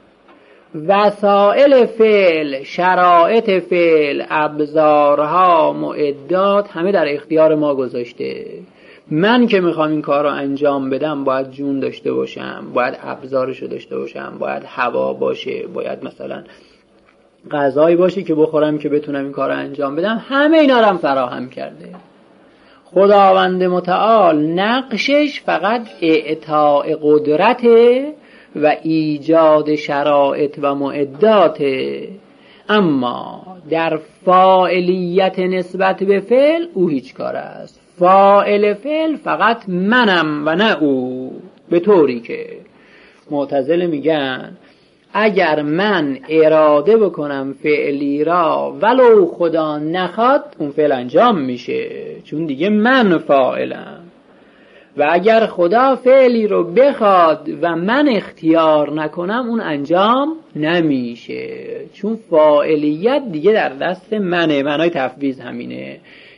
Speaker 1: وسائل فعل، شرایط فعل، ابزارها، معدات همه در اختیار ما گذاشته. من که میخوام این کار رو انجام بدم باید جون داشته باشم، باید ابزارشو داشته باشم، باید هوا باشه، باید مثلا غذایی باشه که بخورم که بتونم این کار رو انجام بدم. همه اینا رو هم فراهم کرده. خداوند متعال نقشش فقط اعطاء قدرته و ایجاد شرایط و معدات، اما در فاعلیت نسبت به فعل او هیچ کار است. فاعل فعل فقط منم و نه او، به طوری که معتزله میگن اگر من اراده بکنم فعلی را ولو خدا نخواد اون فعل انجام میشه، چون دیگه من فاعلم. و اگر خدا فعلی رو بخواد و من اختیار نکنم اون انجام نمیشه، چون فاعلیت دیگه در دست منه. معنای تفویض همینه،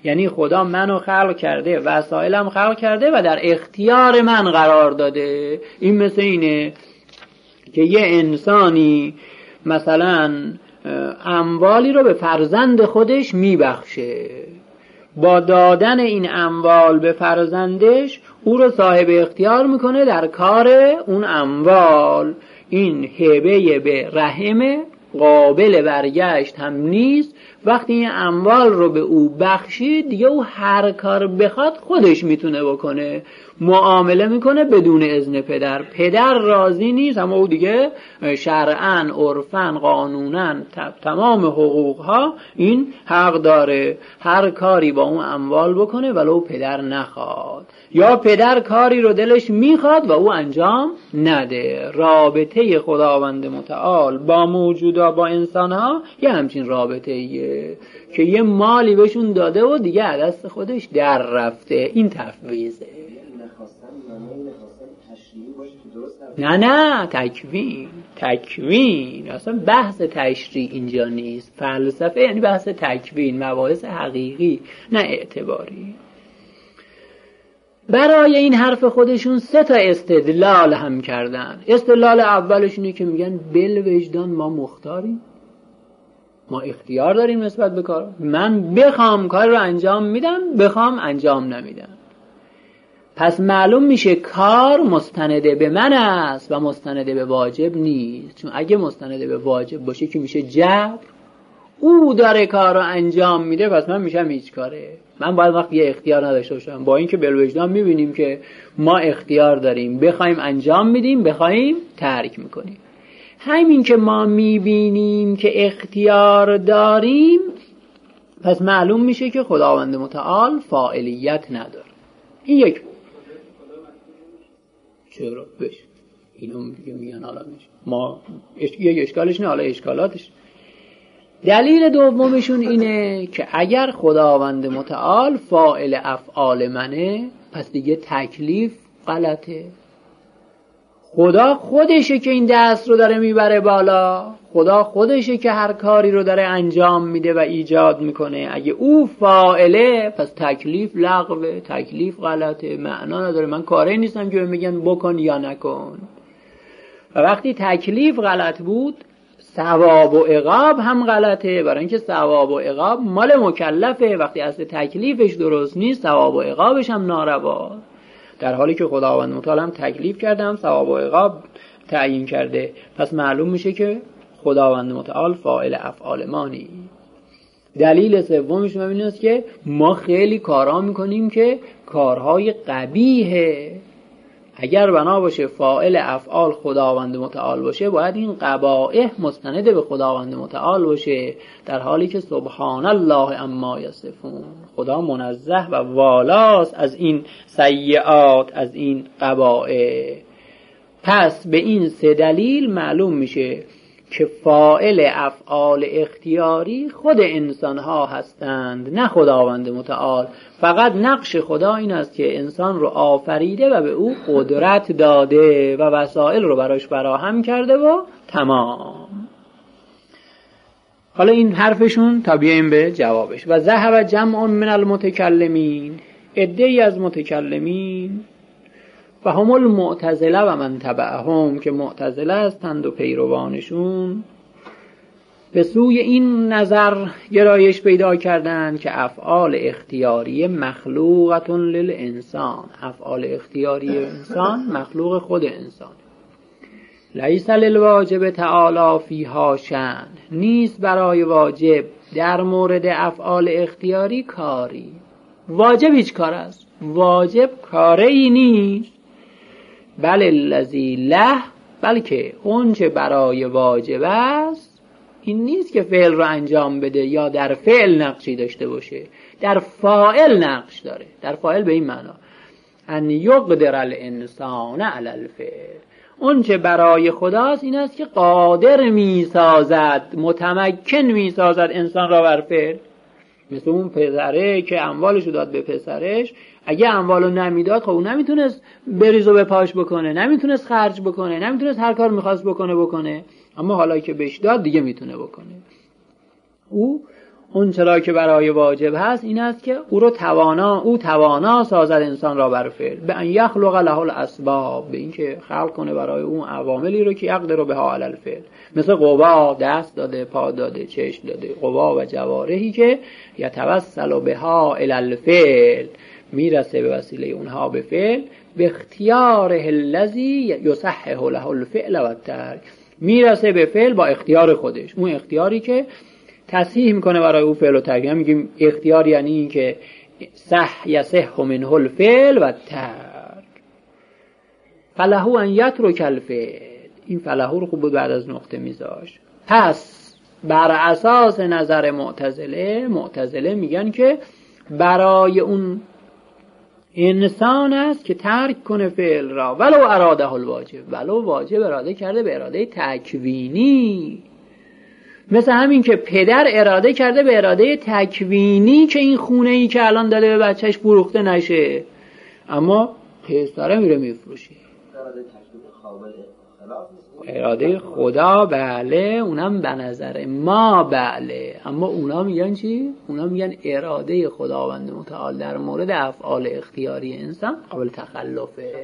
Speaker 1: یعنی خدا منو خلق کرده، وسایلم خلق کرده و در اختیار من قرار داده. این مثل اینه که یه انسانی مثلا اموالی رو به فرزند خودش میبخشه، با دادن این اموال به فرزندش او رو صاحب اختیار میکنه در کار اون اموال. این هبه به رحم قابل برگشت هم نیست. وقتی این اموال رو به او بخشید دیگه او هر کار بخواد خودش میتونه بکنه، معامله میکنه بدون اذن پدر. پدر راضی نیست اما او دیگه شرعاً، عرفاً، قانوناً تمام حقوقها این حق داره هر کاری با اون اموال بکنه ولو پدر نخواد، یا پدر کاری رو دلش میخواد و او انجام نده. رابطه خداوند متعال با موجودا، با انسانها یه همچین رابطه ایه که یه مالی بهشون داده و دیگه از دست خودش در رفته. این تفویضه. نه تکوین اصلا بحث تشریع اینجا نیست. فلسفه یعنی بحث تکوین، مباحث حقیقی نه اعتباری. برای این حرف خودشون 3 استدلال هم کردن. استدلال اولش اینه که میگن بالوجدان ما مختاریم، ما اختیار داریم نسبت به کار. من بخوام کار رو انجام میدم، بخوام انجام نمیدم. پس معلوم میشه کار مستنده به من است و مستنده به واجب نیست. چون اگه مستنده به واجب باشه که میشه جبر، او داره کار رو انجام میده پس من میشم هیچ کاره. من باید وقت یه اختیار نداشته باشم. با اینکه بالوجدان میبینیم که ما اختیار داریم، بخوایم انجام میدیم، بخوایم ترک میکنیم. همین که ما میبینیم که اختیار داریم پس معلوم میشه که خداوند متعال فاعلیت نداره. این یک. چرا؟ بشه اینو میگن حالا میشه ما یک اشکالش نه، حالا اشکالاتش. دلیل دومشون اینه که اگر خداوند متعال فاعل افعال منه پس دیگه تکلیف غلطه. خدا خودشه که این دست رو داره میبره بالا، خدا خودشه که هر کاری رو داره انجام میده و ایجاد میکنه. اگه او فاعله پس تکلیف لغوه، تکلیف غلطه، معنا نداره. من کاری نیستم که میگن بکن یا نکن. و وقتی تکلیف غلط بود ثواب و عقاب هم غلطه، برای اینکه ثواب و عقاب مال مکلفه. وقتی اصل تکلیفش درست نیست ثواب و عقابش هم ناروا، در حالی که خداوند متعال هم تکلیف کرده هم ثواب و عقاب تعیین کرده. پس معلوم میشه که خداوند متعال فاعل افعال ما نیست. دلیل سومش این است که ما خیلی کارا میکنیم که کارهای قبیحه. اگر بنا باشه فاعل افعال خداوند متعال باشه باید این قبائح مستند به خداوند متعال باشه، در حالی که سبحان الله عما یصفون، خدا منزه و والاست از این سیئات، از این قبائح. پس به این 3 دلیل معلوم میشه که فاعل افعال اختیاری خود انسانها هستند نه خداوند متعال. فقط نقش خدا این است که انسان رو آفریده و به او قدرت داده و وسایل رو براش فراهم کرده و تمام. حالا این حرفشون تا بیاییم به جوابش. و ذهب جمع من المتکلمین، عده‌ای از متکلمین و هم المعتزله و من تبعهم که معتزله هستند و پیروانشون، به سوی این نظر گرایش پیدا کردند که افعال اختیاری مخلوقة للانسان، افعال اختیاری انسان مخلوق خود انسان. لیس للواجب تعالی فیها شأن، نیست برای واجب در مورد افعال اختیاری کاری. واجب هیچ کار است، واجب کاری نیست. بل الذی له، بلکه اون چه برای واجب است این نیست که فعل رو انجام بده یا در فعل نقشی داشته باشه، در فاعل نقش داره. در فاعل به این معنا ان یقدر الانسان علی الفعل، اون چه برای خداست این است که قادر میسازد، متمکن میسازد انسان را بر فعل. مثل اون پدره که اموالشو داد به پسرش، اگه اموالو نمیداد خب اون نمیتونست بریز و بپاش بکنه، نمیتونست خرج بکنه، نمیتونست هر کار میخواست بکنه. اما حالا که بهش داد دیگه میتونه بکنه. او اون چرا که برای واجب هست این است که او توانا سازد انسان را بر فعل، به ان یخلق له الاسباب، به این که خلق کنه برای اون عواملی رو که یقدر بها علی الفعل، مثل قوا، دست داده، پا داده، چشم داده، قوا و جوارحی که یتوسل بها الی الفعل، میرسه به وسیله اونها به فعل، به اختیاره الذی یصحح له الفعل و الترک، میرسه به فعل با اختیار خودش، اون اختیاری که تصحیح میکنه برای او فعل و ترک. هم میگیم اختیار یعنی این که یصح منه الفعل و الترک. فله ان یترک الفعل، این فله رو خوب بود بعد از نقطه میذاش. پس بر اساس نظر معتزله میگن که برای اون انسان است که ترک کنه فعل را ولو اراده الواجب، ولو واجب اراده کرده به اراده تکوینی، مثل همین که پدر اراده کرده به اراده تکوینی که این خونه‌ای که الان داده به بچهش فروخته نشه، اما پسره میره میفروشه. اراده خدا بله، اونم به نظر ما بله، اما اونا میگن چی؟ اونا میگن اراده خداوند متعال در مورد افعال اختیاری انسان قابل تخلفه.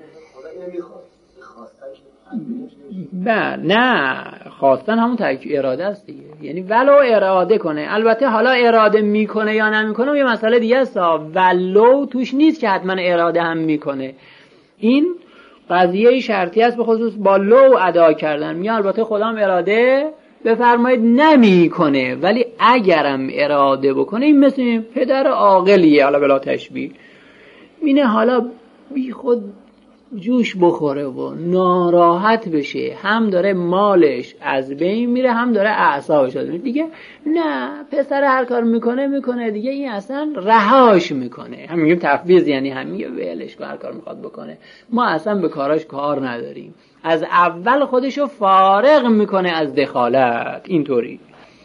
Speaker 1: نه خواستن همون اراده است دیگه، یعنی ولو اراده کنه. البته حالا اراده میکنه یا نمیکنه یه مسئله دیگه است، ولو توش نیست که حتما اراده هم میکنه. این قضیه شرطی است به خصوص با لو ادا کردن. میگه البته خدا هم اراده بفرمایید نمیکنه، ولی اگرم اراده بکنه این مثل پدر عاقلیه، حالا بلا تشبیه، اینه حالا بی خود جوش بخوره و ناراحت بشه، هم داره مالش از بین میره هم داره اعصابش از بین دیگه. نه، پسر هر کار میکنه دیگه، این اصلا رهاش میکنه. هم میگیم تفویض، یعنی هم میگه ولش کن هر کار میخواد بکنه، ما اصلا به کاراش کار نداریم، از اول خودشو فارغ میکنه از دخالت. اینطوری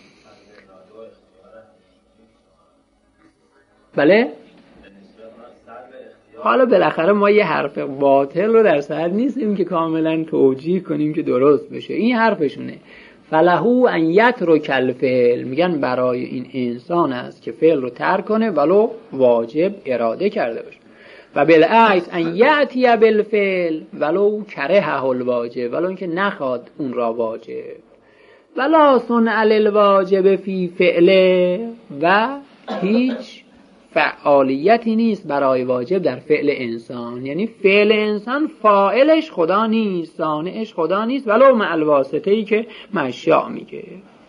Speaker 1: بله. حالا بالاخره ما یه حرف باطل رو در صحت نیستیم که کاملا توجیه کنیم که درست بشه. این حرفشونه، فله ان یترک الفعل، میگن برای این انسان است که فعل رو ترک کنه ولو واجب اراده کرده باشه، و بالعکس ان یأتی بالفعل ولو کرهه الواجب، ولو اینکه نخواد اون را واجب. ولا صنع للواجب فی فعله، و هیچ فعالیتی نیست برای واجب در فعل انسان، یعنی فعل انسان فاعلش خدا نیست، صانعش خدا نیست، ولو مع الواسطه‌ای که مشاء میگه.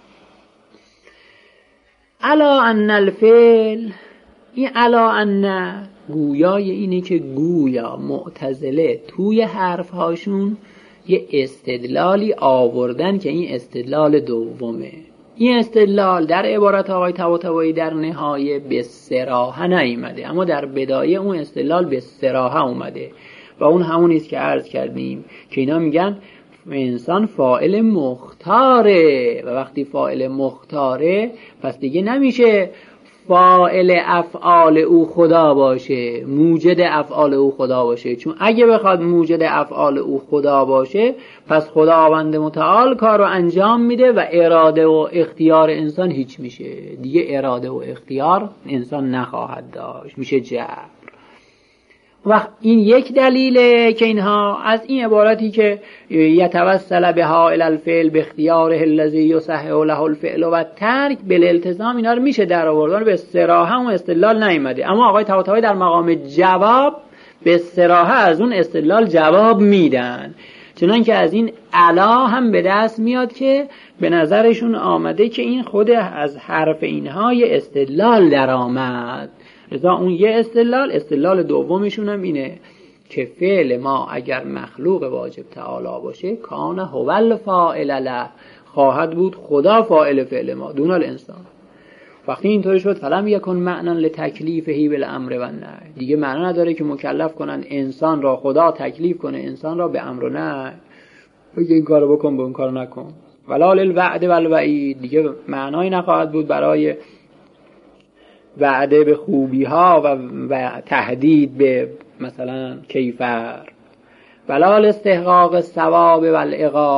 Speaker 1: الا ان الفعل، این الا ان گویای اینه که گویا معتزله توی حرفهاشون یه استدلالی آوردن که این استدلال دومه. این استدلال در عبارت آقای طباطبایی در نهایه به صراحه نیامده، اما در بدایه اون استدلال به صراحه اومده و اون همونیست که عرض کردیم که اینا میگن انسان فاعل مختاره، و وقتی فاعل مختاره پس دیگه نمیشه فاعل افعال او خدا باشه، موجد افعال او خدا باشه، چون اگه بخواد موجد افعال او خدا باشه پس خداوند متعال کار رو انجام میده و اراده و اختیار انسان هیچ میشه دیگه، اراده و اختیار انسان نخواهد داشت، میشه جبر. وقت این یک دلیله که اینها از این عبارتی که یتوسل بها الی الفعل باختیاره الذی یصحح له الفعل و الترک بالالتزام، اینا رو میشه در آوردن به صراحه و استدلال نیامده، اما آقای طباطبایی در مقام جواب به صراحه از اون استدلال جواب میدن، چنانکه از این علا هم به دست میاد که به نظرشون آمده که این خود از حرف اینها یه استدلال در آمد. لذا اون یه استدلال دومشون هم اینه که فعل ما اگر مخلوق واجب تعالی باشه کان هو الفاعل له، خواهد بود خدا فاعل فعل ما دون الانسان. وقتی اینطوری شد فلم یکن معنا لتکلیفه بالامر و النهی، دیگه معنا نداره که مکلف کنن انسان را، خدا تکلیف کنه انسان را به امر و نهی، بگه این کارو بکن به اون کارو نکن. ولا للوعد والوعید، دیگه معنایی نخواهد بود برای وعده به خوبی ها و تهدید به مثلا کیفر. ولا استحقاق الثواب والعقاب،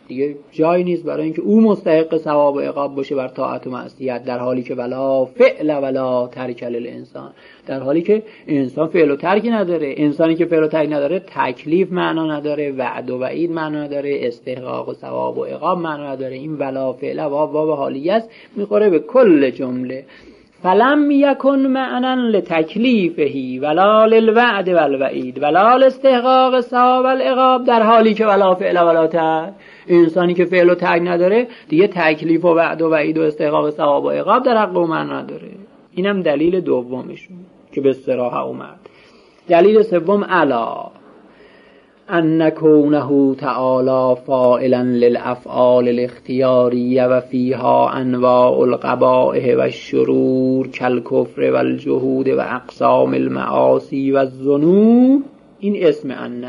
Speaker 1: دیگه جایی نیست برای اینکه او مستحق ثواب و عقاب باشه بر طاعت و معصیت، در حالی که ولا فعل ولا ترک للانسان، در حالی که انسان فعل و ترکی نداره. انسانی که فعل و ترک نداره تکلیف معنا نداره، وعد و وعید معنا نداره، استحقاق و ثواب و عقاب معنا نداره. این ولا فعل واو حالیه است، میخوره به کل جمله. فلم یکن معنا لتکلیفه ولا للوعد والوعید ولا لاستحقاق ثواب والعقاب، در حالی که ولا فعل ولا ترک. انسانی که فعل و ترک نداره دیگه تکلیف و وعد و وعید و استحقاق ثواب و عقاب در حق او معنا نداره. اینم دلیل دومشون که به صراحت اومد. دلیل سوم علا ان کونه تعالی فاعلا للافعال الاختیاریه و فیها انواع القبائح و الشرور کالکفر و الجحود و اقسام المعاصی و الذنوب. این اسم ان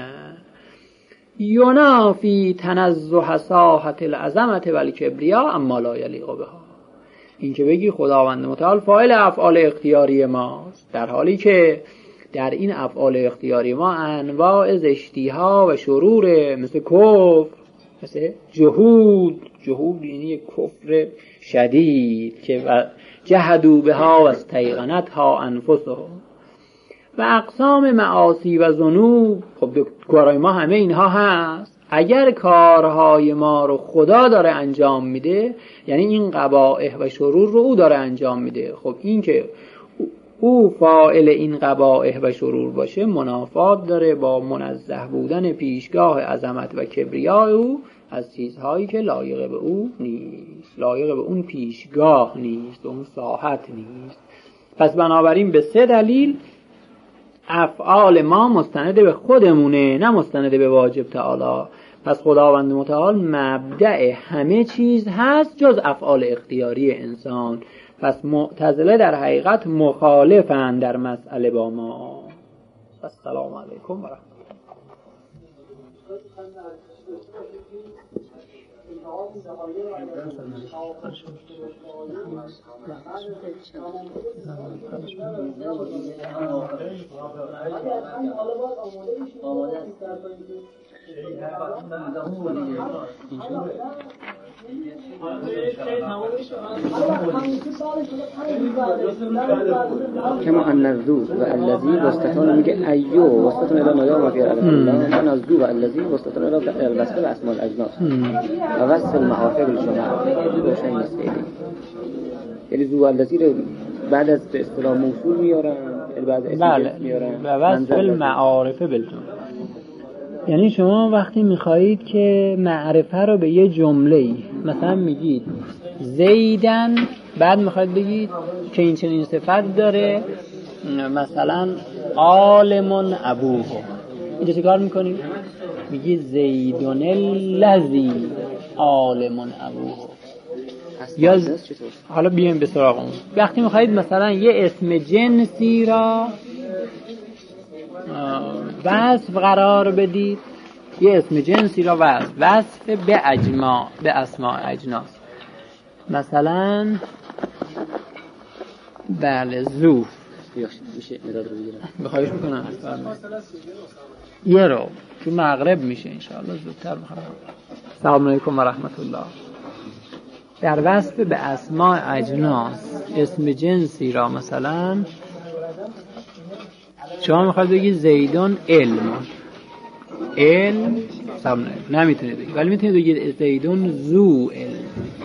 Speaker 1: ینافی تنزه ساحة العظمة و الکبریا اما لا یلیق بها. این که بگی خداوند متعال فاعل افعال اختیاری ماست، در حالی که در این افعال اختیاری ما انواع زشتی‌ها و شرور، مثل کفر، مثل جهود یعنی کفر شدید که جهدوا بها و استیقنتها انفسهم، و اقسام معاصی و ذنوب. خب کارهای ما همه اینها هست. اگر کارهای ما رو خدا داره انجام میده، یعنی این قبائح و شرور رو او داره انجام میده. خب این که او فاعل این قبائح و شرور باشه منافات داره با منزه بودن پیشگاه عظمت و کبریای او از چیزهایی که لایق به او نیست، لایق به اون پیشگاه نیست، به اون ساحت نیست. پس بنابراین به 3 دلیل افعال ما مستند به خودمونه، نه مستند به واجب تعالی. پس خداوند متعال مبدأ همه چیز هست جز افعال اختیاری انسان. پس معتزله در حقیقت مخالفن در مسئله با ما. السلام علیکم و رحمت
Speaker 2: کما ان الذو و الذی واسطتون میگه ایو واسطتون الی نیا و غیر الله، ان الذو و الذی واسطتون الی الوصف و اسماء الاجناس و وصف المعافی بالشمال روشن نیست. یعنی ذو و الذی رو بعد از به اصطلاح موصول میارن، بعد اسم میارن
Speaker 1: و وصف المعارف بالجمله. یعنی شما وقتی میخواهید که معرفه رو به یه جمله‌ای، مثلا میگید زیدن، بعد میخواید بگید که این چنین صفت داره، مثلا عالمون ابوه، اینجا چه کار میکنید؟ میگید زیدون الذی عالمون ابوه. یا حالا بیایم به سراغ اون. وقتی میخواید مثلا یه اسم جنسی را وصف قرار بدید، یه اسم جنسی را وصف به اسماء اجناس، مثلا بله زو
Speaker 2: میشه مداد رو بگیرم
Speaker 1: بخواهش میکنم یه رو تو مغرب میشه انشاءالله زودتر بخواهم. سلام علیکم و رحمت الله. در وصف به اسماء اجناس اسم جنسی را مثلا شما میخواید بگید زیدون علم نمیتونید بگید، ولی میتونید بگید زیدون ذو علم.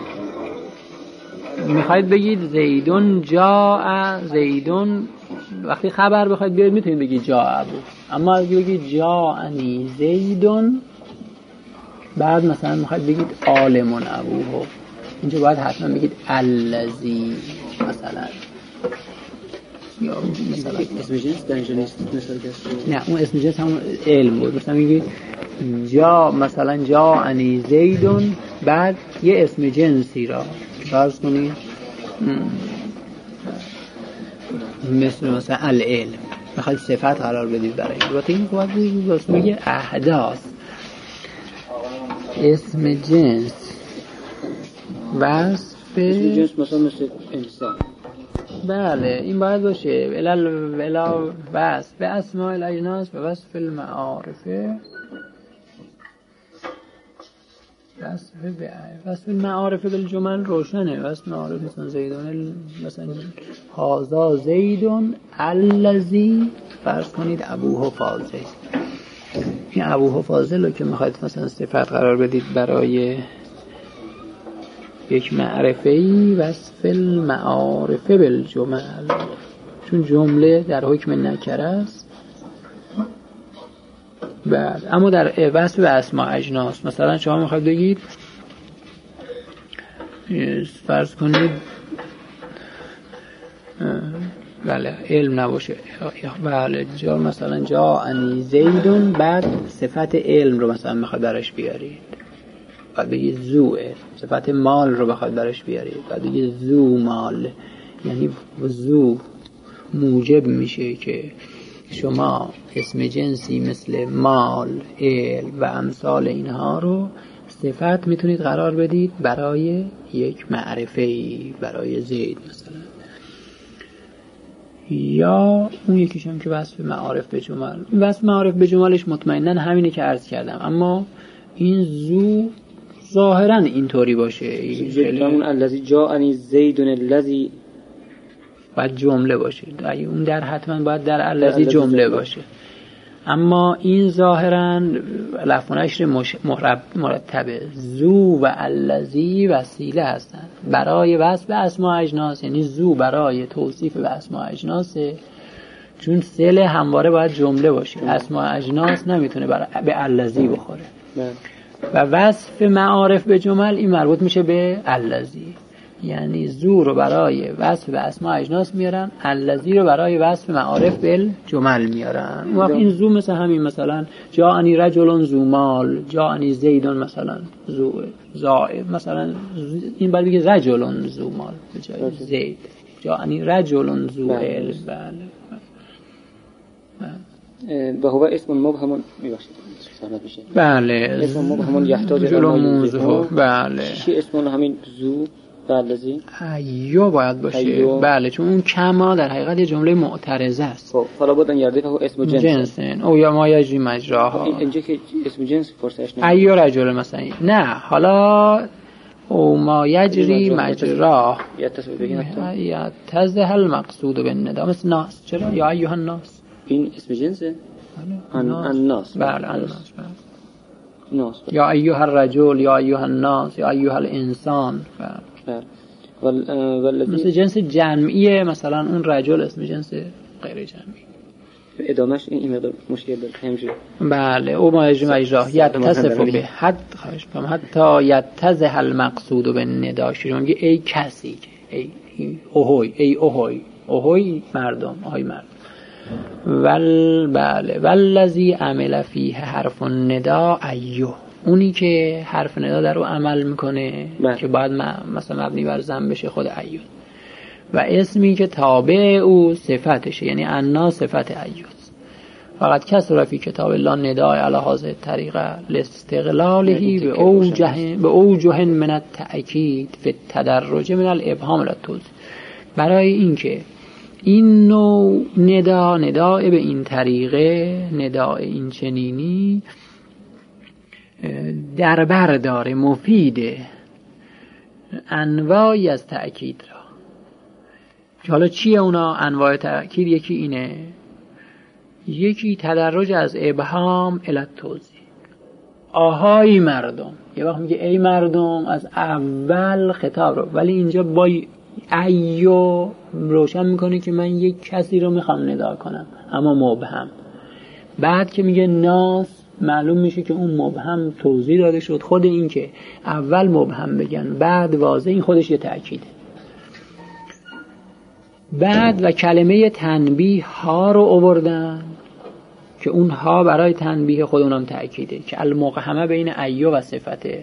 Speaker 1: میخواید بگید زیدون جاء، زیدون وقتی خبر بخواید بیارید میتونید بگید جاء ابو، اما اگه بگید جاءنی زیدون بعد مثلا میخواید بگید عالمون ابوه، اینجا باید حتما بگید الذی مثلا، یا مثلا
Speaker 2: اسم جنس در اینجا نیست مثلا
Speaker 1: نه اون اسم جنس همون علم بود. مثلا میگی مثلا جاءنی زیدون، بعد یه اسم جنسی را فرض کنید مثلا العلم، میخواید صفت قرار بدید برای این. البته این قوت بگید میگه احداث اسم جنس وصف
Speaker 2: اسم جنس مثلا مثل انسان،
Speaker 1: بله این باید باشه الا وصف به اسماء الاجناس و وصف المعارف وصف معارف بالجمل روشنه. وصف معارف مثلا زیدون، مثلا هازا زیدون الذی، فرض کنید ابوه فاضل. این ابوه فاضل رو که میخواید مثلا صفت قرار بدید برای یک معرفه‌ای، وصف المعارف بالجمل، چون جمله در حکم نکره است. بعد اما در وصف به اسماء اجناس، مثلا شما میخواید بگید فرض کنید بله علم نباشه، بله جا مثلا جاءنی زیدون، بعد صفت علم رو مثلا میخواید درش بیارید، بعد بگید زو علم. صفت مال رو بخواید درش بیارید، بعد بگید زو مال. یعنی زو موجب میشه که شما اسم جنسی مثل مال، علم و امثال اینها رو صفت میتونید قرار بدید برای یک معرفه‌ای، برای زید مثلا. یا اون یکیش هم که وصف معارف به جمل. وصف معارف به جملش مطمئناً همینه که عرض کردم، اما این زو ظاهراً اینطوری باشه.
Speaker 2: اون الذی جاءنی زیدون الذی
Speaker 1: باید جمله باشه، اون در حتما باید در الذی جمله باشه. اما این ظاهراً لفظ و نشر مرتبه. زو و الذی وسیله هستن برای وصف اسماء اجناس، یعنی زو برای توصیف به اسماء اجناسه، چون سل همواره باید جمله باشه. اسماء اجناس نمیتونه به الذی بخوره. و وصف معارف به جمل این مربوط میشه به الذی، یعنی زو رو برای وصف به اسماء اجناس میارن، الذی رو برای وصف معارف بالجمل میارن. اون وقت این زو مثل همین، مثلا جاءنی رجل ذو مال، جاءنی زیدون مثلا ذو زائد، مثلا این باید بگه رجل ذو مال به جای زید. جاءنی رجل ذو علم.
Speaker 2: و هو اسم مبهم، میبخشید سوالات میشه.
Speaker 1: بله،
Speaker 2: اسم مبهم یحتاج
Speaker 1: الى بله،
Speaker 2: چی اسم همین زو الذی
Speaker 1: ایو باید باشه. ایو. بله، چون اون کما در حقیقت یه جمله معترضه است.
Speaker 2: خب حالا بود ان یردفه اسم جنس
Speaker 1: او یا ما یجری مجراها.
Speaker 2: اینجا که اسم جنس فرسش نه
Speaker 1: ایو رجل مثلا، نه حالا او ما یجری مجراه یتزه المقصود بالنداء، مثل ناس. چرا یا ایها الناس
Speaker 2: این اسم جنسه؟ الناس.
Speaker 1: بله الناس. ناس. یا ایها الرجل، یا ایها الناس، یا ایها الانسان. مثل جنس جمعیه، مثلا اون رجل اسم جنس غیر جمعی.
Speaker 2: ادامهش این مقدار مشکل داره همینجوری.
Speaker 1: بله، او ما یجری مجراه یتصف به حتی یتزه المقصود بالنداء. شروع میگه ای کسی، ای اوهوی، ای اوهوی، اوهوی مردم، آهای مردم. بله والذی عمل فیه حرف النداء ایو، اونی که حرف ندا در رو عمل میکنه که باید مثلا مبنی بر ضم بشه خود ایو. و اسمی که تابع او صفتشه، یعنی انا صفت ایو. فقط کسر فی کتاب الله نداء علی هذه الطریقه لاستقلاله به اوجه من التأکید فی التدرج من الابهام للتوضیح. برای اینکه این نوع نداء به این طریقه، نداء این چنینی در بر داره، مفیده انواعی از تأکید را. حالا چیه اونا انواع تأکید؟ یکی اینه، یکی تدرج از ابهام الی التوضیح. آهای مردم، یه وقت میگه ای مردم از اول خطاب رو، ولی اینجا با ایو روشن میکنه که من یک کسی رو میخوام ندا کنم، اما مبهم. بعد که میگه ناس، معلوم میشه که اون مبهم توضیح داده شد. خود این که اول مبهم بگن بعد واضح، این خودش یه تأکیده. بعد و کلمه تنبیه ها رو آوردن که اون ها برای تنبیه خود اونم تأکیده، که المقحمه بین ایو و صفته.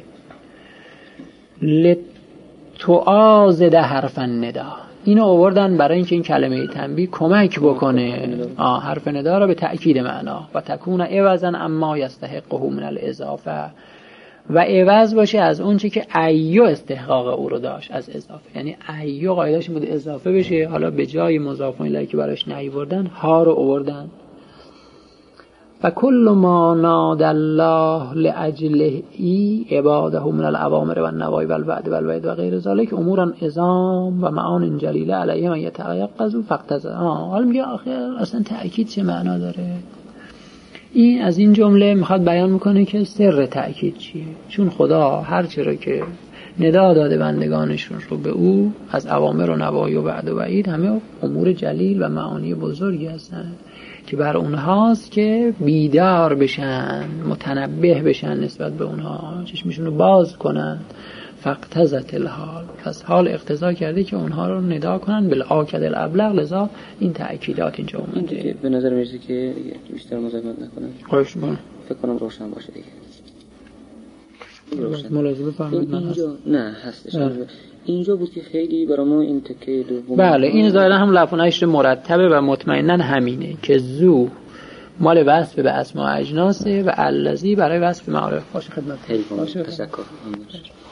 Speaker 1: لتعاضد حرف الندا، اینو آوردن برای اینکه این کلمه تنبیه کمک بکنه حرف ندا رو به تأکید معنا و تکون عوضا اما یستحقه من الاضافه، و عوض باشه از اون چی که ایو استحقاق او رو داشت از اضافه. یعنی ایو قاعده‌اش بود اضافه بشه، حالا به جای مضاف الیه که براش نهی بردن ها رو آوردن. و کل ما نادى الله لاجله عباده من الاوامر و النواهی و الوعد و الوعید و غیر ذلك امورا عظام و معان جلیله علیه من یتیقظ فاقتضى. حالا میگه آخه اصلا تأکید چه معنا داره؟ این از این جمله میخواد بیان میکنه که سر تأکید چیه. چون خدا هر چرا که ندا داده بندگانشون رو به او از اوامر و نواهی و وعد و وعید، همه امور جلیل و معانی بزرگی هستن که بر اونهاست که بیدار بشن، متنبه بشن نسبت به اونها، چشمشون رو باز کنن. فاقتضت الحال، پس حال اقتضا کرده که اونها رو ندا کنن بالآکد الابلغ. لذا این تأکیدات اینجا اومده.
Speaker 2: به نظر میرسه که بیشتر مزاحمت نکنم.
Speaker 1: خواهش می‌کنم.
Speaker 2: فکر کنم روشن باشه دیگه.
Speaker 1: ملاحظه بفرمایید.
Speaker 2: اینجا نه هستش. اینجا بود که خیلی برای ما این تکه دوم.
Speaker 1: بله این ظاهرا هم لفظ و نشر مرتبه و مطمئنا همینه که ذو مال وصف به اسماء و اجناسه و الذی برای وصف معارف. باشه خدمت.
Speaker 2: تشکر.